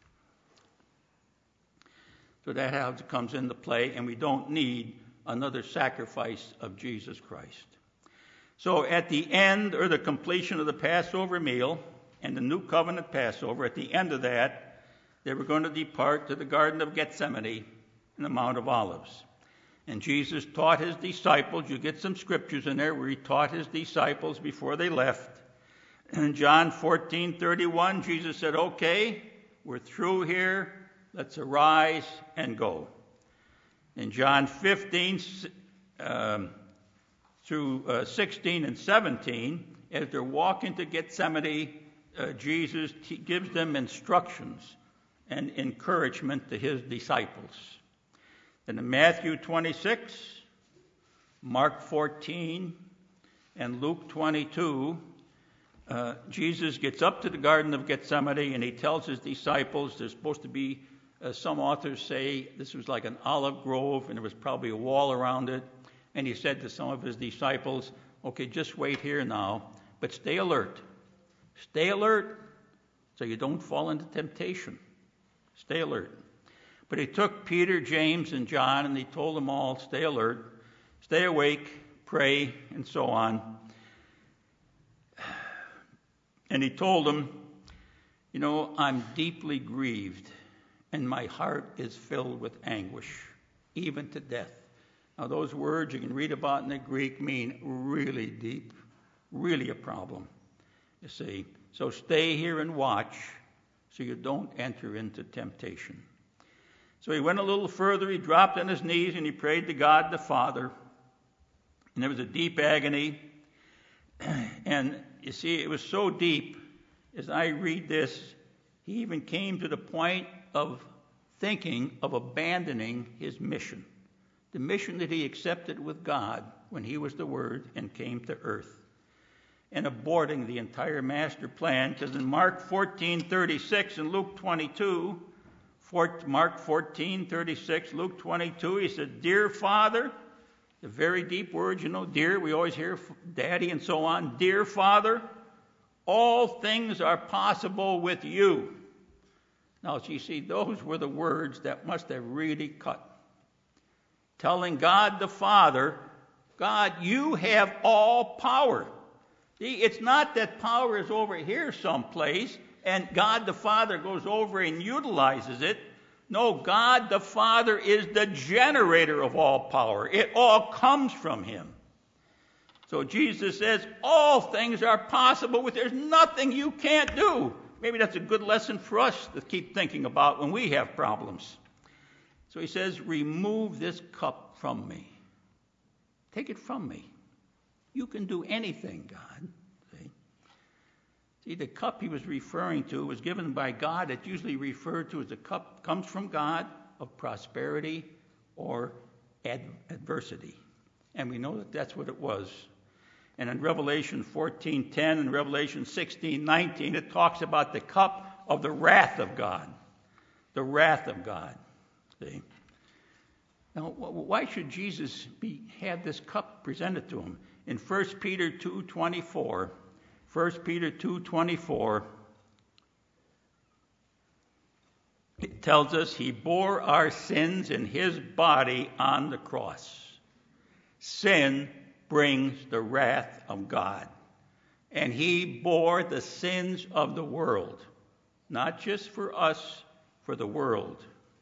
So that how it comes into play, and we don't need another sacrifice of Jesus Christ. So at the end, or the completion of the Passover meal and the New Covenant Passover, at the end of that, they were going to depart to the Garden of Gethsemane and the Mount of Olives. And Jesus taught his disciples, you get some scriptures in there where he taught his disciples before they left. And in John fourteen thirty-one, Jesus said, okay, we're through here. Let's arise and go. In John fifteen um, through uh, sixteen and seventeen, as they're walking to Gethsemane, uh, Jesus t- gives them instructions and encouragement to his disciples. Then in Matthew twenty-six, Mark fourteen, and Luke twenty-two, uh, Jesus gets up to the Garden of Gethsemane and he tells his disciples there's supposed to be, uh, some authors say this was like an olive grove and there was probably a wall around it. And he said to some of his disciples, okay, just wait here now, but stay alert. Stay alert so you don't fall into temptation. Stay alert. But he took Peter, James, and John, and he told them all, stay alert, stay awake, pray, and so on. And he told them, you know, I'm deeply grieved, and my heart is filled with anguish, even to death. Now, those words you can read about in the Greek mean really deep, really a problem, you see. So stay here and watch so you don't enter into temptation. So he went a little further, he dropped on his knees, and he prayed to God the Father. And there was a deep agony. And you see, it was so deep, as I read this, he even came to the point of thinking of abandoning his mission. The mission that he accepted with God when he was the Word and came to earth. And aborting the entire master plan, because in Mark fourteen thirty-six and Luke twenty-two, Mark fourteen thirty-six, Luke twenty-two, he said, dear Father, the very deep words, you know, dear, we always hear daddy and so on. Dear Father, all things are possible with you. Now, you see, those were the words that must have really cut. Telling God the Father, God, you have all power. See, it's not that power is over here someplace and God the Father goes over and utilizes it. No, God the Father is the generator of all power. It all comes from him. So Jesus says, all things are possible with, there's nothing you can't do. Maybe that's a good lesson for us to keep thinking about when we have problems. So he says, remove this cup from me. Take it from me. You can do anything, God. See? See, the cup he was referring to was given by God. It's usually referred to as a cup comes from God of prosperity or ad- adversity. And we know that that's what it was. And in Revelation fourteen ten and Revelation sixteen nineteen, it talks about the cup of the wrath of God. The wrath of God. See? Now, why should Jesus be, have this cup presented to him? In First Peter two twenty-four, First Peter two twenty-four, it tells us he bore our sins in his body on the cross. Sin brings the wrath of God. And he bore the sins of the world, not just for us, for the world.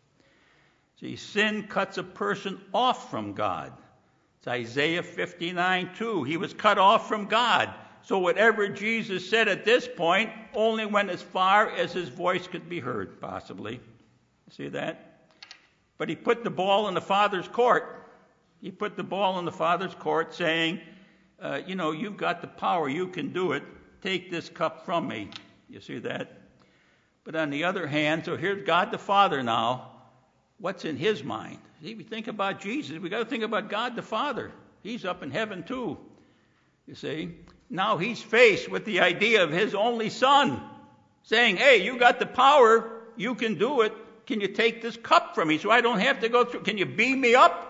See, sin cuts a person off from God. It's Isaiah fifty-nine two. He was cut off from God. So whatever Jesus said at this point only went as far as his voice could be heard, possibly. See that? But he put the ball in the Father's court. He put the ball in the Father's court saying, uh, you know, you've got the power. You can do it. Take this cup from me. You see that? But on the other hand, so here's God the Father now. What's in his mind? See, we think about Jesus. We got to think about God the Father. He's up in heaven too. You see? Now he's faced with the idea of his only son saying, hey, you got the power. You can do it. Can you take this cup from me so I don't have to go through? Can you beam me up?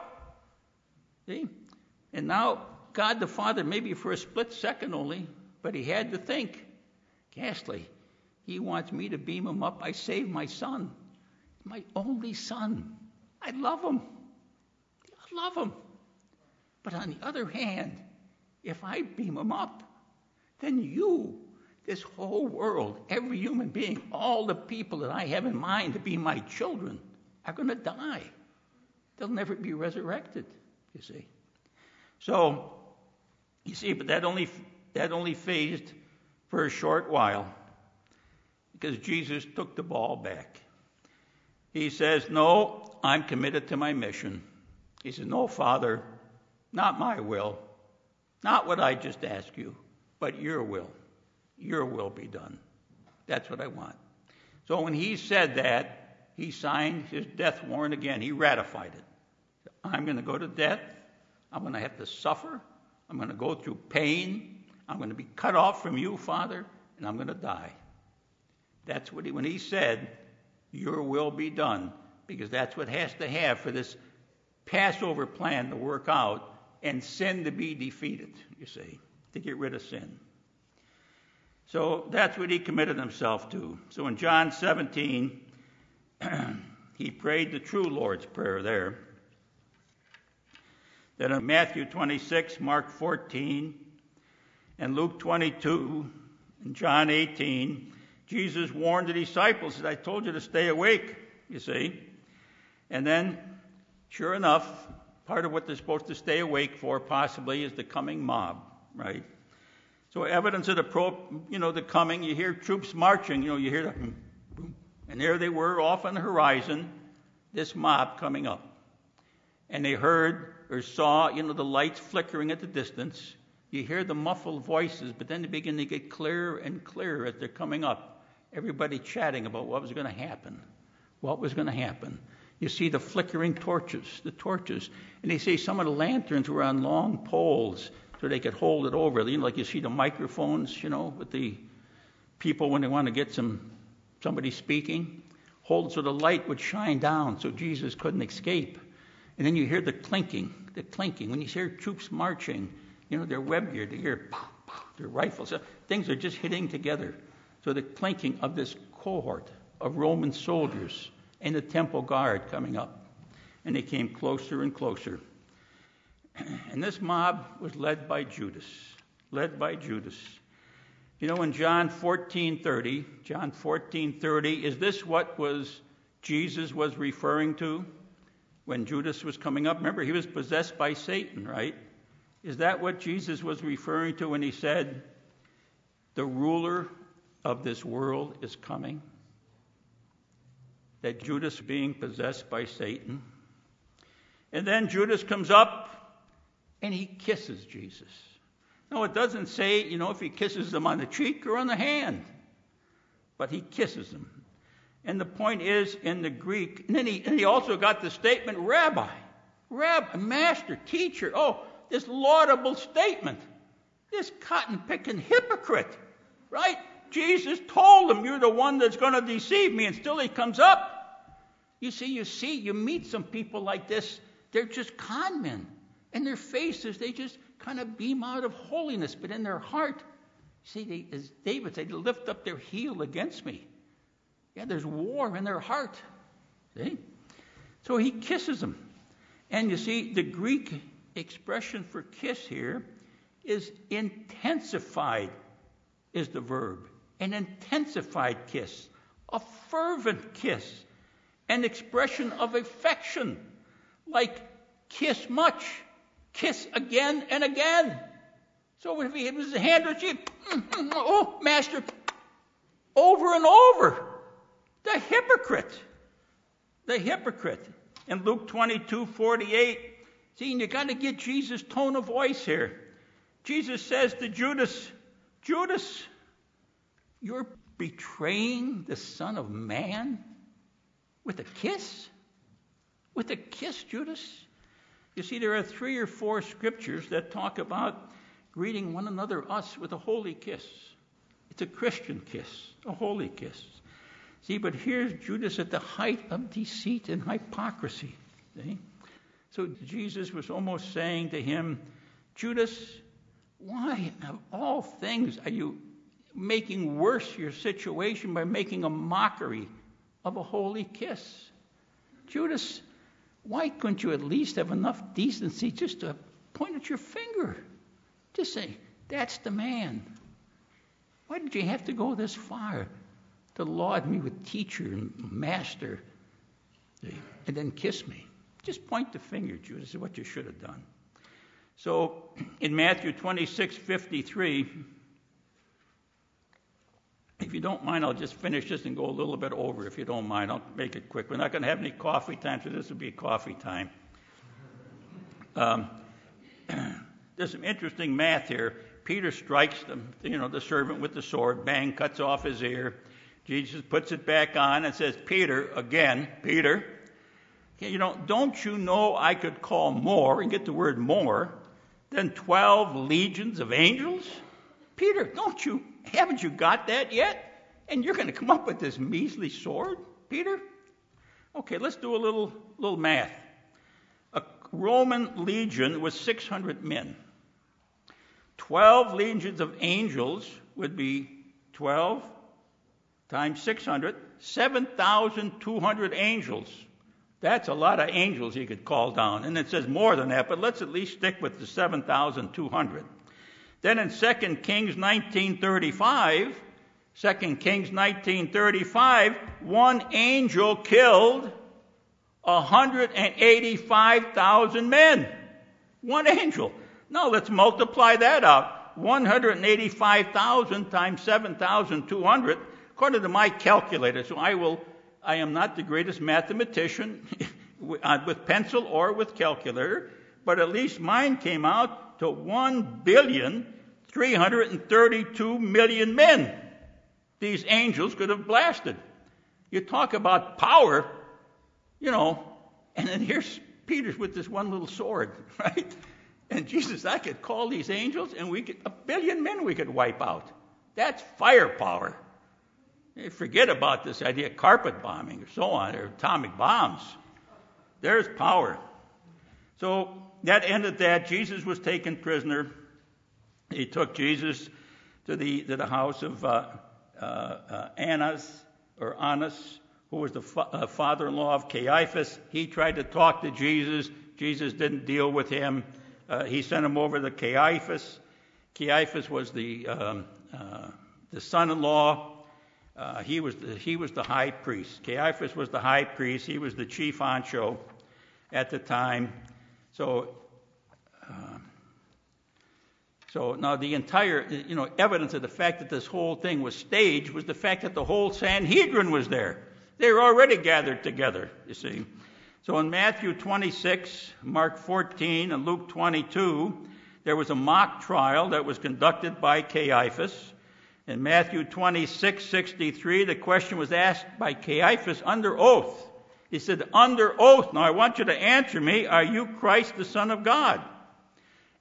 See? And now God the Father, maybe for a split second only, but he had to think, Ghastly, he wants me to beam him up. I saved my son. My only son. I love him. I love him. But on the other hand, if I beam him up, then you, this whole world, every human being, all the people that I have in mind to be my children are going to die. They'll never be resurrected, you see. So, you see, but that only that only phased for a short while because Jesus took the ball back. He says, no, I'm committed to my mission. He says, no, Father, not my will, not what I just asked you, but your will. Your will be done. That's what I want. So when he said that, he signed his death warrant again. He ratified it. I'm going to go to death. I'm going to have to suffer. I'm going to go through pain. I'm going to be cut off from you, Father, and I'm going to die. That's what he, when he said, your will be done, because that's what has to have for this Passover plan to work out and sin to be defeated, you see, to get rid of sin. So that's what he committed himself to. So in John seventeen, he prayed the true Lord's Prayer there. Then in Matthew twenty-six, Mark fourteen, and Luke twenty-two, and John eighteen, Jesus warned the disciples that I told you to stay awake, you see. And then, sure enough, part of what they're supposed to stay awake for possibly is the coming mob, right? So evidence of the, pro, you know, the coming, you hear troops marching, you know, you hear the boom, boom, and there they were off on the horizon, this mob coming up. And they heard or saw, you know, the lights flickering at the distance. You hear the muffled voices, but then they begin to get clearer and clearer as they're coming up. Everybody chatting about what was going to happen. What was going to happen. You see the flickering torches, the torches. And they say some of the lanterns were on long poles so they could hold it over. You know, like you see the microphones, you know, with the people when they want to get some somebody speaking. Hold so the light would shine down so Jesus couldn't escape. And then you hear the clinking, the clinking. When you hear troops marching, you know, their web gear, they hear pow, pow, their rifles. Things are just hitting together. So the clinking of this cohort of Roman soldiers and the temple guard coming up. And they came closer and closer. And this mob was led by Judas. Led by Judas. You know, in John fourteen thirty, John fourteen thirty, is this what was Jesus was referring to when Judas was coming up? Remember, he was possessed by Satan, right? Is that what Jesus was referring to when he said, the ruler of this world is coming? That Judas being possessed by Satan. And then Judas comes up and he kisses Jesus. No, it doesn't say, you know, if he kisses him on the cheek or on the hand. But he kisses him. And the point is, in the Greek, and then he, and he also got the statement, Rabbi, Rabbi, Master, Teacher. Oh, this laudable statement. This cotton-picking hypocrite, right? Jesus told him, you're the one that's going to deceive me, and still he comes up. You see, you see, you meet some people like this, they're just con men. And their faces, they just kind of beam out of holiness, but in their heart, see, they, as David said, they lift up their heel against me. Yeah, there's war in their heart. See? So he kisses him. And you see, the Greek expression for kiss here is intensified, is the verb. An intensified kiss, a fervent kiss, an expression of affection, like kiss much, kiss again and again. So if he was a hand or she, oh, master, over and over. The hypocrite. The hypocrite. In Luke twenty-two forty-eight, see, you got to get Jesus' tone of voice here. Jesus says to Judas, Judas, you're betraying the Son of Man with a kiss? With a kiss, Judas? You see, there are three or four scriptures that talk about greeting one another, us, with a holy kiss. It's a Christian kiss, a holy kiss. See, but here's Judas at the height of deceit and hypocrisy. See? So Jesus was almost saying to him, Judas, why of all things are you making worse your situation by making a mockery of a holy kiss? Judas, why couldn't you at least have enough decency just to point at your finger? Just say, that's the man. Why did you have to go this far to laud me with teacher and master and then kiss me? Just point the finger, Judas, is what you should have done. So in Matthew twenty-six fifty-three, if you don't mind, I'll just finish this and go a little bit over. If you don't mind, I'll make it quick. We're not going to have any coffee time, so this will be coffee time. Um, there's some interesting math here. Peter strikes them, you know, the servant with the sword, bang, cuts off his ear. Jesus puts it back on and says, Peter, again, Peter, you know, don't you know I could call more, and get the word more, than twelve legions of angels? Peter, don't you, haven't you got that yet? And you're going to come up with this measly sword, Peter? Okay, let's do a little, little math. A Roman legion was six hundred men. twelve legions of angels would be twelve times six hundred, seven thousand two hundred angels. That's a lot of angels he could call down. And it says more than that, but let's at least stick with the seven thousand two hundred. Then in Second Kings nineteen thirty-five, Second Kings nineteen thirty-five, one angel killed one hundred eighty-five thousand men. One angel. Now let's multiply that out. one hundred eighty-five thousand times seven thousand two hundred, according to my calculator. So I will, I am not the greatest mathematician with pencil or with calculator, but at least mine came out to one billion three hundred thirty-two million men. These angels could have blasted. You talk about power, you know, and then here's Peter's with this one little sword, right? And Jesus, I could call these angels, and we could, a billion men we could wipe out. That's firepower. Forget about this idea of carpet bombing or so on, or atomic bombs. There's power. So that ended that. Jesus was taken prisoner. He took Jesus to the to the house of uh, uh, uh, Annas, or Annas, who was the fa- uh, father-in-law of Caiaphas. He tried to talk to Jesus. Jesus didn't deal with him. Uh, he sent him over to Caiaphas. Caiaphas was the um, uh, the son-in-law. Uh, he was the, he was the high priest. Caiaphas was the high priest. He was the chief honcho at the time. So, uh, so now the entire you know evidence of the fact that this whole thing was staged was the fact that the whole Sanhedrin was there. They were already gathered together. You see. So in Matthew twenty-six, Mark fourteen, and Luke twenty-two, there was a mock trial that was conducted by Caiaphas. In Matthew twenty-six sixty-three, the question was asked by Caiaphas under oath. He said, under oath, now I want you to answer me, are you Christ, the Son of God?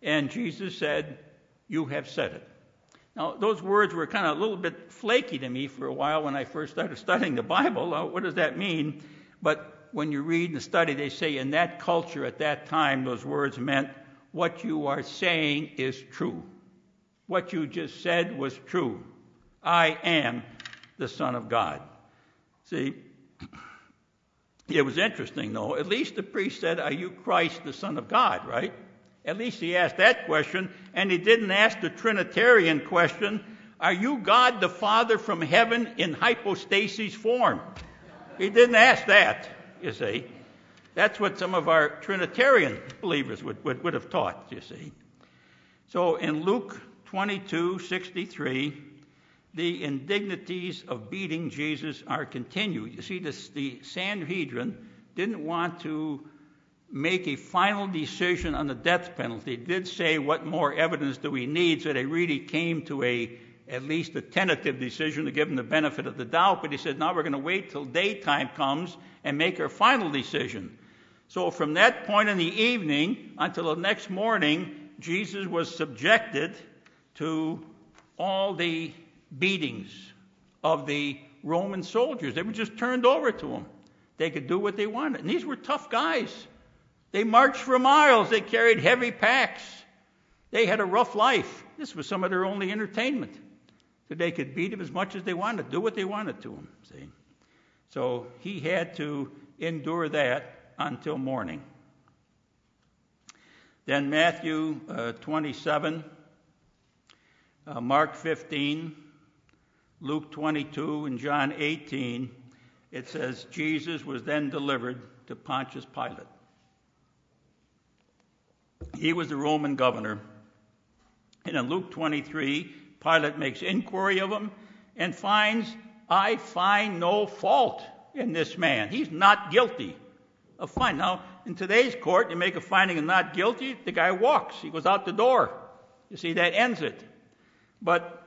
And Jesus said, "You have said it." Now, those words were kind of a little bit flaky to me for a while when I first started studying the Bible. Uh, what does that mean? But when you read and study, they say in that culture at that time, those words meant what you are saying is true. What you just said was true. I am the Son of God. See, it was interesting, though. At least the priest said, "Are you Christ, the Son of God?" Right? At least he asked that question, and he didn't ask the Trinitarian question, "Are you God the Father from heaven in hypostasis form?" He didn't ask that, you see. That's what some of our Trinitarian believers would, would, would have taught, you see. So in Luke twenty-two sixty-three, the indignities of beating Jesus are continued. You see, this, the Sanhedrin didn't want to make a final decision on the death penalty. They did say, what more evidence do we need? So they really came to a at least a tentative decision to give them the benefit of the doubt. But he said, now we're going to wait till daytime comes and make our final decision. So from that point in the evening until the next morning, Jesus was subjected to all the beatings of the Roman soldiers. They were just turned over to him. They could do what they wanted. And these were tough guys. They marched for miles. They carried heavy packs. They had a rough life. This was some of their only entertainment. So they could beat him as much as they wanted, do what they wanted to him. See? So he had to endure that until morning. Then Matthew uh, twenty-seven, uh, Mark fifteen, Luke twenty-two, and John eighteen, it says, Jesus was then delivered to Pontius Pilate. He was the Roman governor. And in Luke twenty-three, Pilate makes inquiry of him and finds, I find no fault in this man. He's not guilty of fine. Now, in today's court, you make a finding of not guilty, the guy walks. He goes out the door. You see, that ends it. But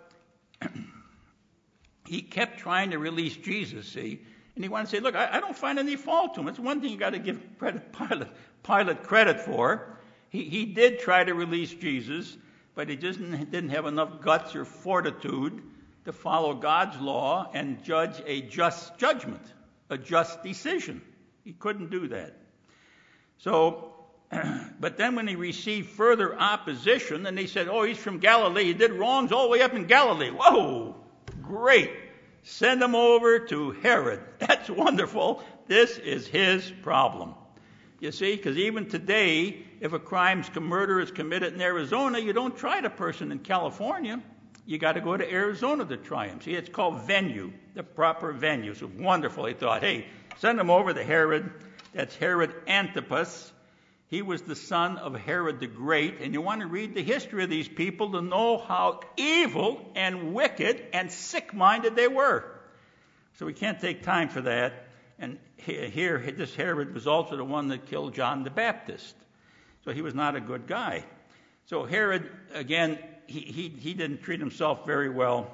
he kept trying to release Jesus, see, and he wanted to say, look, I, I don't find any fault to him. It's one thing you got to give credit, Pilate, Pilate credit for. He, he did try to release Jesus, but he just didn't have enough guts or fortitude to follow God's law and judge a just judgment, a just decision. He couldn't do that. So, but then when he received further opposition, and they said, oh, he's from Galilee, he did wrongs all the way up in Galilee. Whoa, great. Send him over to Herod. That's wonderful. This is his problem. You see, because even today, if a crime's murder is committed in Arizona, you don't try the person in California. You got to go to Arizona to try him. See, it's called venue, the proper venue. So wonderful. He thought, hey, send him over to Herod. That's Herod Antipas. He was the son of Herod the Great. And you want to read the history of these people to know how evil and wicked and sick-minded they were. So we can't take time for that. And here, this Herod was also the one that killed John the Baptist. So he was not a good guy. So Herod, again, he, he, he didn't treat himself very well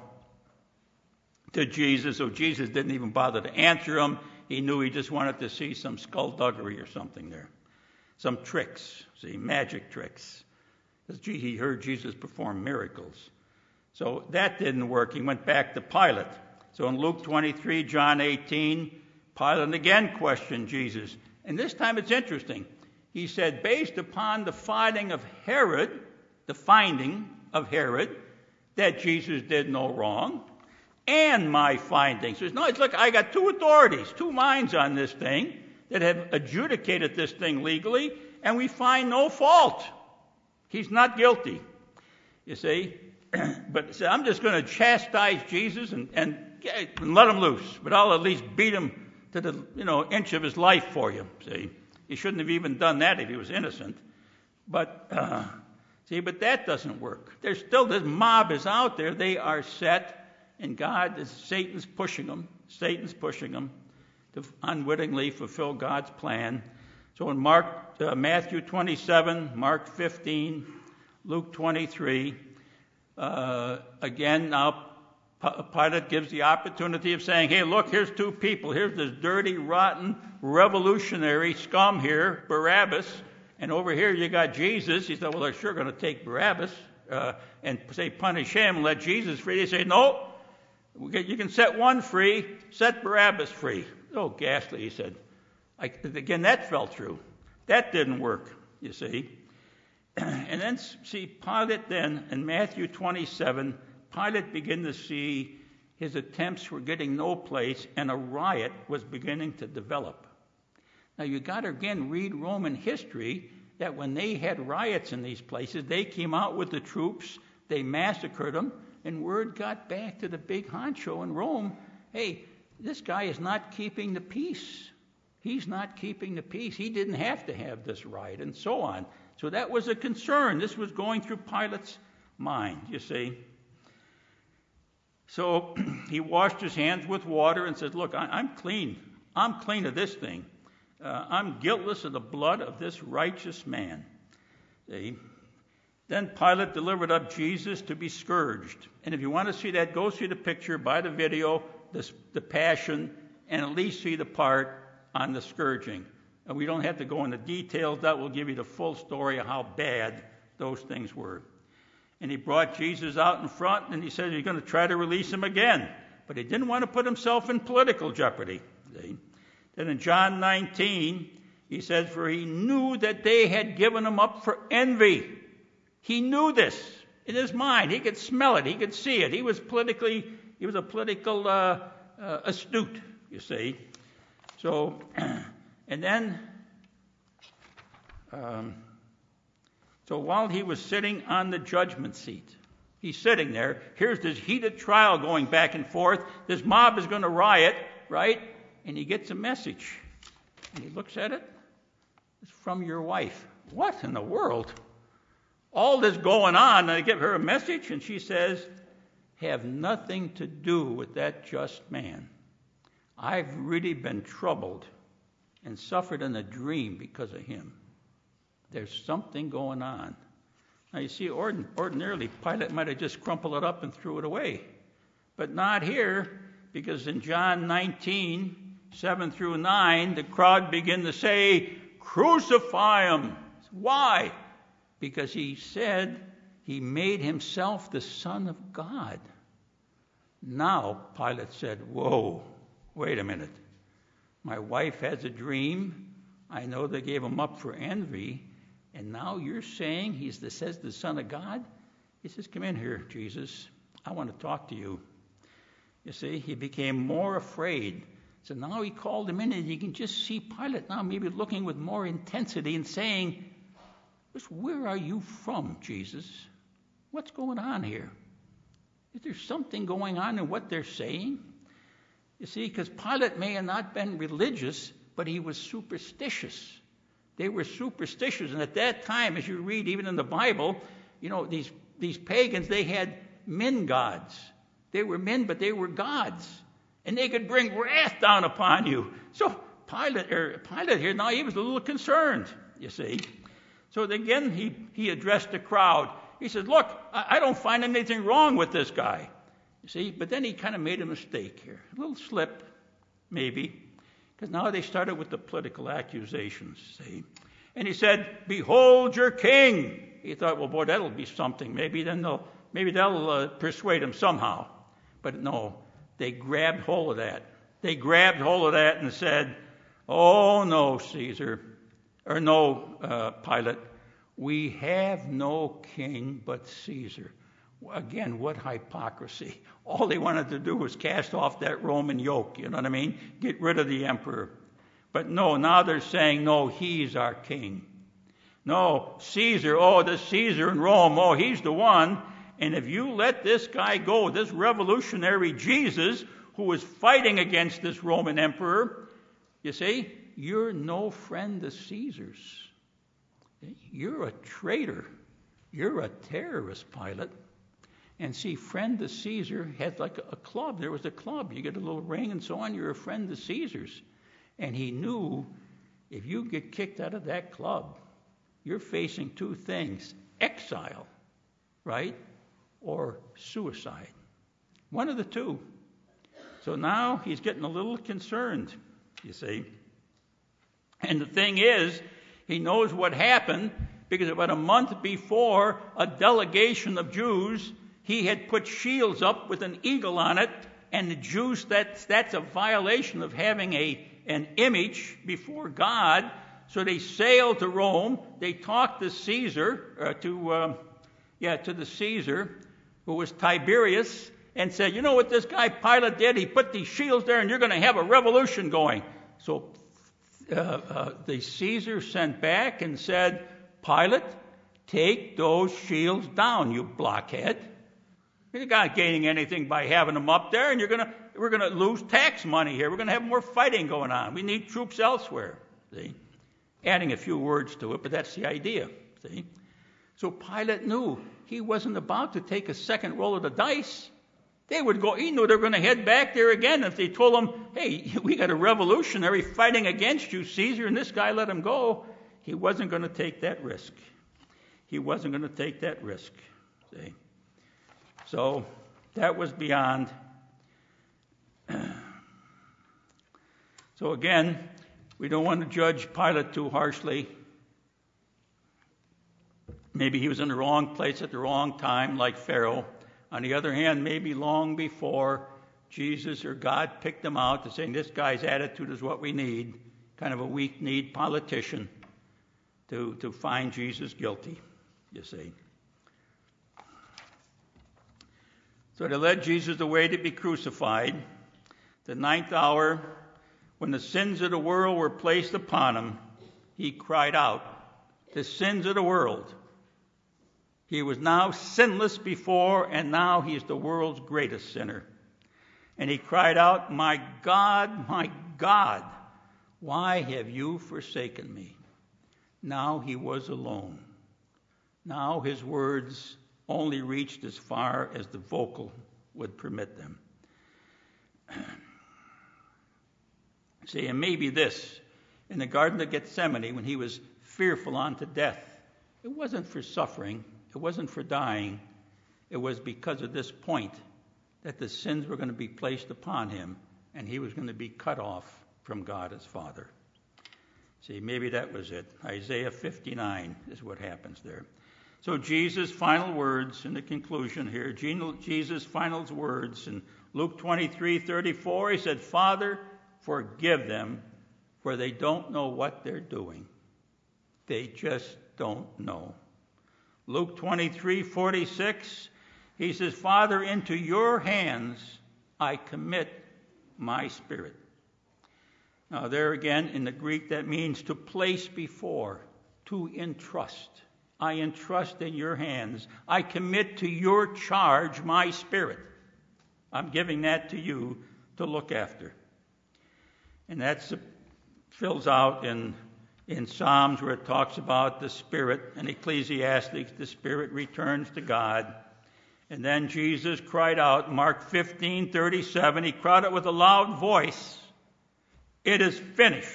to Jesus. So Jesus didn't even bother to answer him. He knew he just wanted to see some skullduggery or something there. Some tricks, see, magic tricks. Because he heard Jesus perform miracles. So that didn't work. He went back to Pilate. So in Luke twenty-three, John eighteen, Pilate again questioned Jesus. And this time it's interesting. He said, based upon the finding of Herod, the finding of Herod, that Jesus did no wrong, and my findings. So it's no, it's like I got two authorities, two minds on this thing that have adjudicated this thing legally, and we find no fault. He's not guilty. You see? But so I'm just going to chastise Jesus and, and, and let him loose. But I'll at least beat him to the you know inch of his life for you. See? He shouldn't have even done that if he was innocent. But, uh, see, but that doesn't work. There's still, this mob is out there. They are set, and God, Satan's pushing them. Satan's pushing them to unwittingly fulfill God's plan. So in Mark, uh, Matthew twenty-seven, Mark fifteen, Luke twenty-three, uh, again, now Pilate gives the opportunity of saying, hey, look, here's two people. Here's this dirty, rotten, revolutionary scum here, Barabbas, And over here you got Jesus. He said, well, they're sure going to take Barabbas uh, and say punish him and let Jesus free. They say, no, you can set one free, set Barabbas free. Oh, ghastly, he said. I, again, that fell through. That didn't work, you see. And then, see, Pilate then, in Matthew twenty-seven, Pilate began to see his attempts were getting no place, and a riot was beginning to develop. Now, you got to, again, read Roman history, that when they had riots in these places, they came out with the troops, they massacred them, and word got back to the big honcho in Rome, hey, this guy is not keeping the peace. He's not keeping the peace. He didn't have to have this riot, and so on. So that was a concern. This was going through Pilate's mind, you see. So he washed his hands with water and said, look, I, I'm clean. I'm clean of this thing. Uh, I'm guiltless of the blood of this righteous man. See? Then Pilate delivered up Jesus to be scourged. And if you want to see that, go see the picture, buy the video, the, the Passion, and at least see the part on the scourging. And we don't have to go into details. That will give you the full story of how bad those things were. And he brought Jesus out in front, and he said he's going to try to release him again. But he didn't want to put himself in political jeopardy. See? Then in John nineteen, he says, for he knew that they had given him up for envy. He knew this in his mind. He could smell it. He could see it. He was politically, he was a political uh, uh, astute, you see. So, and then, um, so while he was sitting on the judgment seat, he's sitting there. Here's this heated trial going back and forth. This mob is going to riot, right? And he gets a message. And he looks at it. It's from your wife. What in the world? All this going on, and I give her a message, and she says, have nothing to do with that just man. I've really been troubled and suffered in a dream because of him. There's something going on. Now, you see, ordin- ordinarily, Pilate might have just crumpled it up and threw it away. But not here, because in John nineteen, seven through nine, the crowd begin to say, crucify him. Why? Because he said he made himself the Son of God. Now, Pilate said, whoa, wait a minute. My wife has a dream. I know they gave him up for envy. And now you're saying he's the, says the Son of God? He says, come in here, Jesus. I want to talk to you. You see, he became more afraid. So now he called him in, and you can just see Pilate now maybe looking with more intensity and saying, where are you from, Jesus? What's going on here? Is there something going on in what they're saying? You see, because Pilate may have not been religious, but he was superstitious. They were superstitious. And at that time, as you read even in the Bible, you know, these, these pagans, they had men gods. They were men, but they were gods. And they could bring wrath down upon you. So Pilate, er, Pilate here, now he was a little concerned, you see. So again, he, he addressed the crowd. He said, look, I, I don't find anything wrong with this guy. You see, but then he kind of made a mistake here. A little slip, maybe. Because now they started with the political accusations, see. And he said, behold your king. He thought, well, boy, that'll be something. Maybe then they'll, maybe they'll uh, persuade him somehow. But no, they grabbed hold of that. They grabbed hold of that and said, oh, no, Caesar, or no, uh, Pilate, we have no king but Caesar. Again, what hypocrisy. All they wanted to do was cast off that Roman yoke, you know what I mean? Get rid of the emperor. But no, now they're saying, no, he's our king. No, Caesar, oh, the Caesar in Rome, oh, he's the one. And if you let this guy go, this revolutionary Jesus, who was fighting against this Roman emperor, you see, you're no friend of Caesar's. You're a traitor. You're a terrorist, Pilate. And see, friend of Caesar had like a club. There was a club. You get a little ring and so on. You're a friend of Caesar's. And he knew if you get kicked out of that club, you're facing two things. Exile, right? Or suicide. One of the two. So now he's getting a little concerned, you see. And the thing is, He knows what happened because about a month before, a delegation of Jews, he had put shields up with an eagle on it, and the Jews, that's, that's a violation of having a, an image before God. So they sailed to Rome. They talked to Caesar, uh, to, uh, yeah, to the Caesar, who was Tiberius, and said, you know what this guy Pilate did? He put these shields there, and you're going to have a revolution going. So uh, uh, the Caesar sent back and said, Pilate, take those shields down, you blockhead. You're not gaining anything by having them up there, and you're gonna, we're going to lose tax money here. We're going to have more fighting going on. We need troops elsewhere. See? Adding a few words to it, but that's the idea. See? So Pilate knew he wasn't about to take a second roll of the dice. They would go, he knew they were going to head back there again if they told him, hey, we got a revolutionary fighting against you, Caesar, and this guy let him go. He wasn't going to take that risk. He wasn't going to take that risk. See? So that was beyond. So again, we don't want to judge Pilate too harshly. Maybe he was in the wrong place at the wrong time, like Pharaoh. On the other hand, maybe long before Jesus or God picked him out to saying this guy's attitude is what we need, kind of a weak-kneed politician to, to find Jesus guilty, you see. So they led Jesus away to be crucified. The ninth hour, when the sins of the world were placed upon him, he cried out, the sins of the world. He was now sinless before, and now he is the world's greatest sinner. And he cried out, my God, my God, why have you forsaken me? Now he was alone. Now his words only reached as far as the vocal would permit them. See, and maybe this, in the Garden of Gethsemane, when he was fearful unto death, it wasn't for suffering, it wasn't for dying, it was because of this point that the sins were going to be placed upon him and he was going to be cut off from God as Father. See, maybe that was it. Isaiah fifty-nine is what happens there. So Jesus' final words in the conclusion here, Jesus' final words in Luke twenty-three thirty-four, he said, Father, forgive them, for they don't know what they're doing. They just don't know. Luke twenty-three forty-six, he says, Father, into your hands I commit my spirit. Now there again, in the Greek, that means to place before, to entrust. I entrust in your hands. I commit to your charge my spirit. I'm giving that to you to look after. And that fills out in, in Psalms where it talks about the Spirit. In Ecclesiastes, the Spirit returns to God. And then Jesus cried out, Mark fifteen thirty-seven, he cried out with a loud voice, it is finished.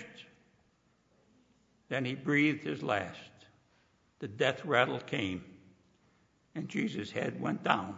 Then he breathed his last. The death rattle came, and Jesus' head went down.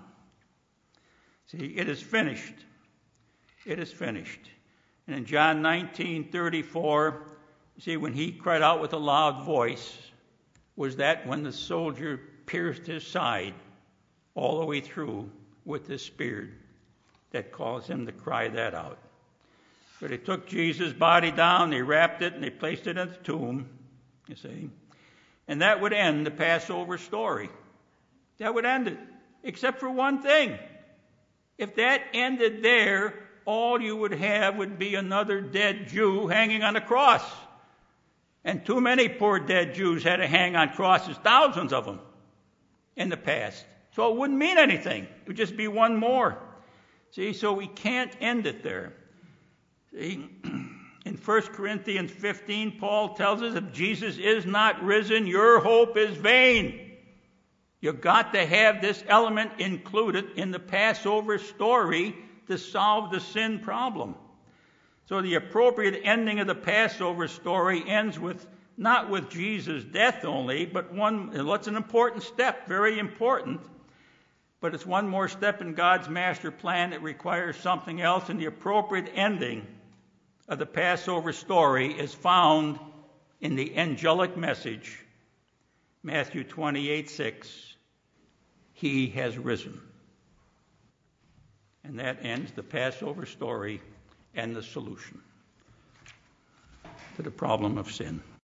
See, it is finished. It is finished. And in John nineteen thirty-four, you see, when he cried out with a loud voice, was that when the soldier pierced his side all the way through with the spear that caused him to cry that out. So they took Jesus' body down, they wrapped it, and they placed it in the tomb, you see. And that would end the Passover story. That would end it, except for one thing. If that ended there, all you would have would be another dead Jew hanging on a cross. And too many poor dead Jews had to hang on crosses, thousands of them, in the past. So it wouldn't mean anything. It would just be one more. See, so we can't end it there. See, in First Corinthians fifteen, Paul tells us, if Jesus is not risen, your hope is vain. You've got to have this element included in the Passover story to solve the sin problem. So the appropriate ending of the Passover story ends with, not with Jesus' death only, but one, that's an important step, very important, but it's one more step in God's master plan that requires something else, and the appropriate ending of the Passover story is found in the angelic message, Matthew twenty-eight six, he has risen. And that ends the Passover story and the solution to the problem of sin.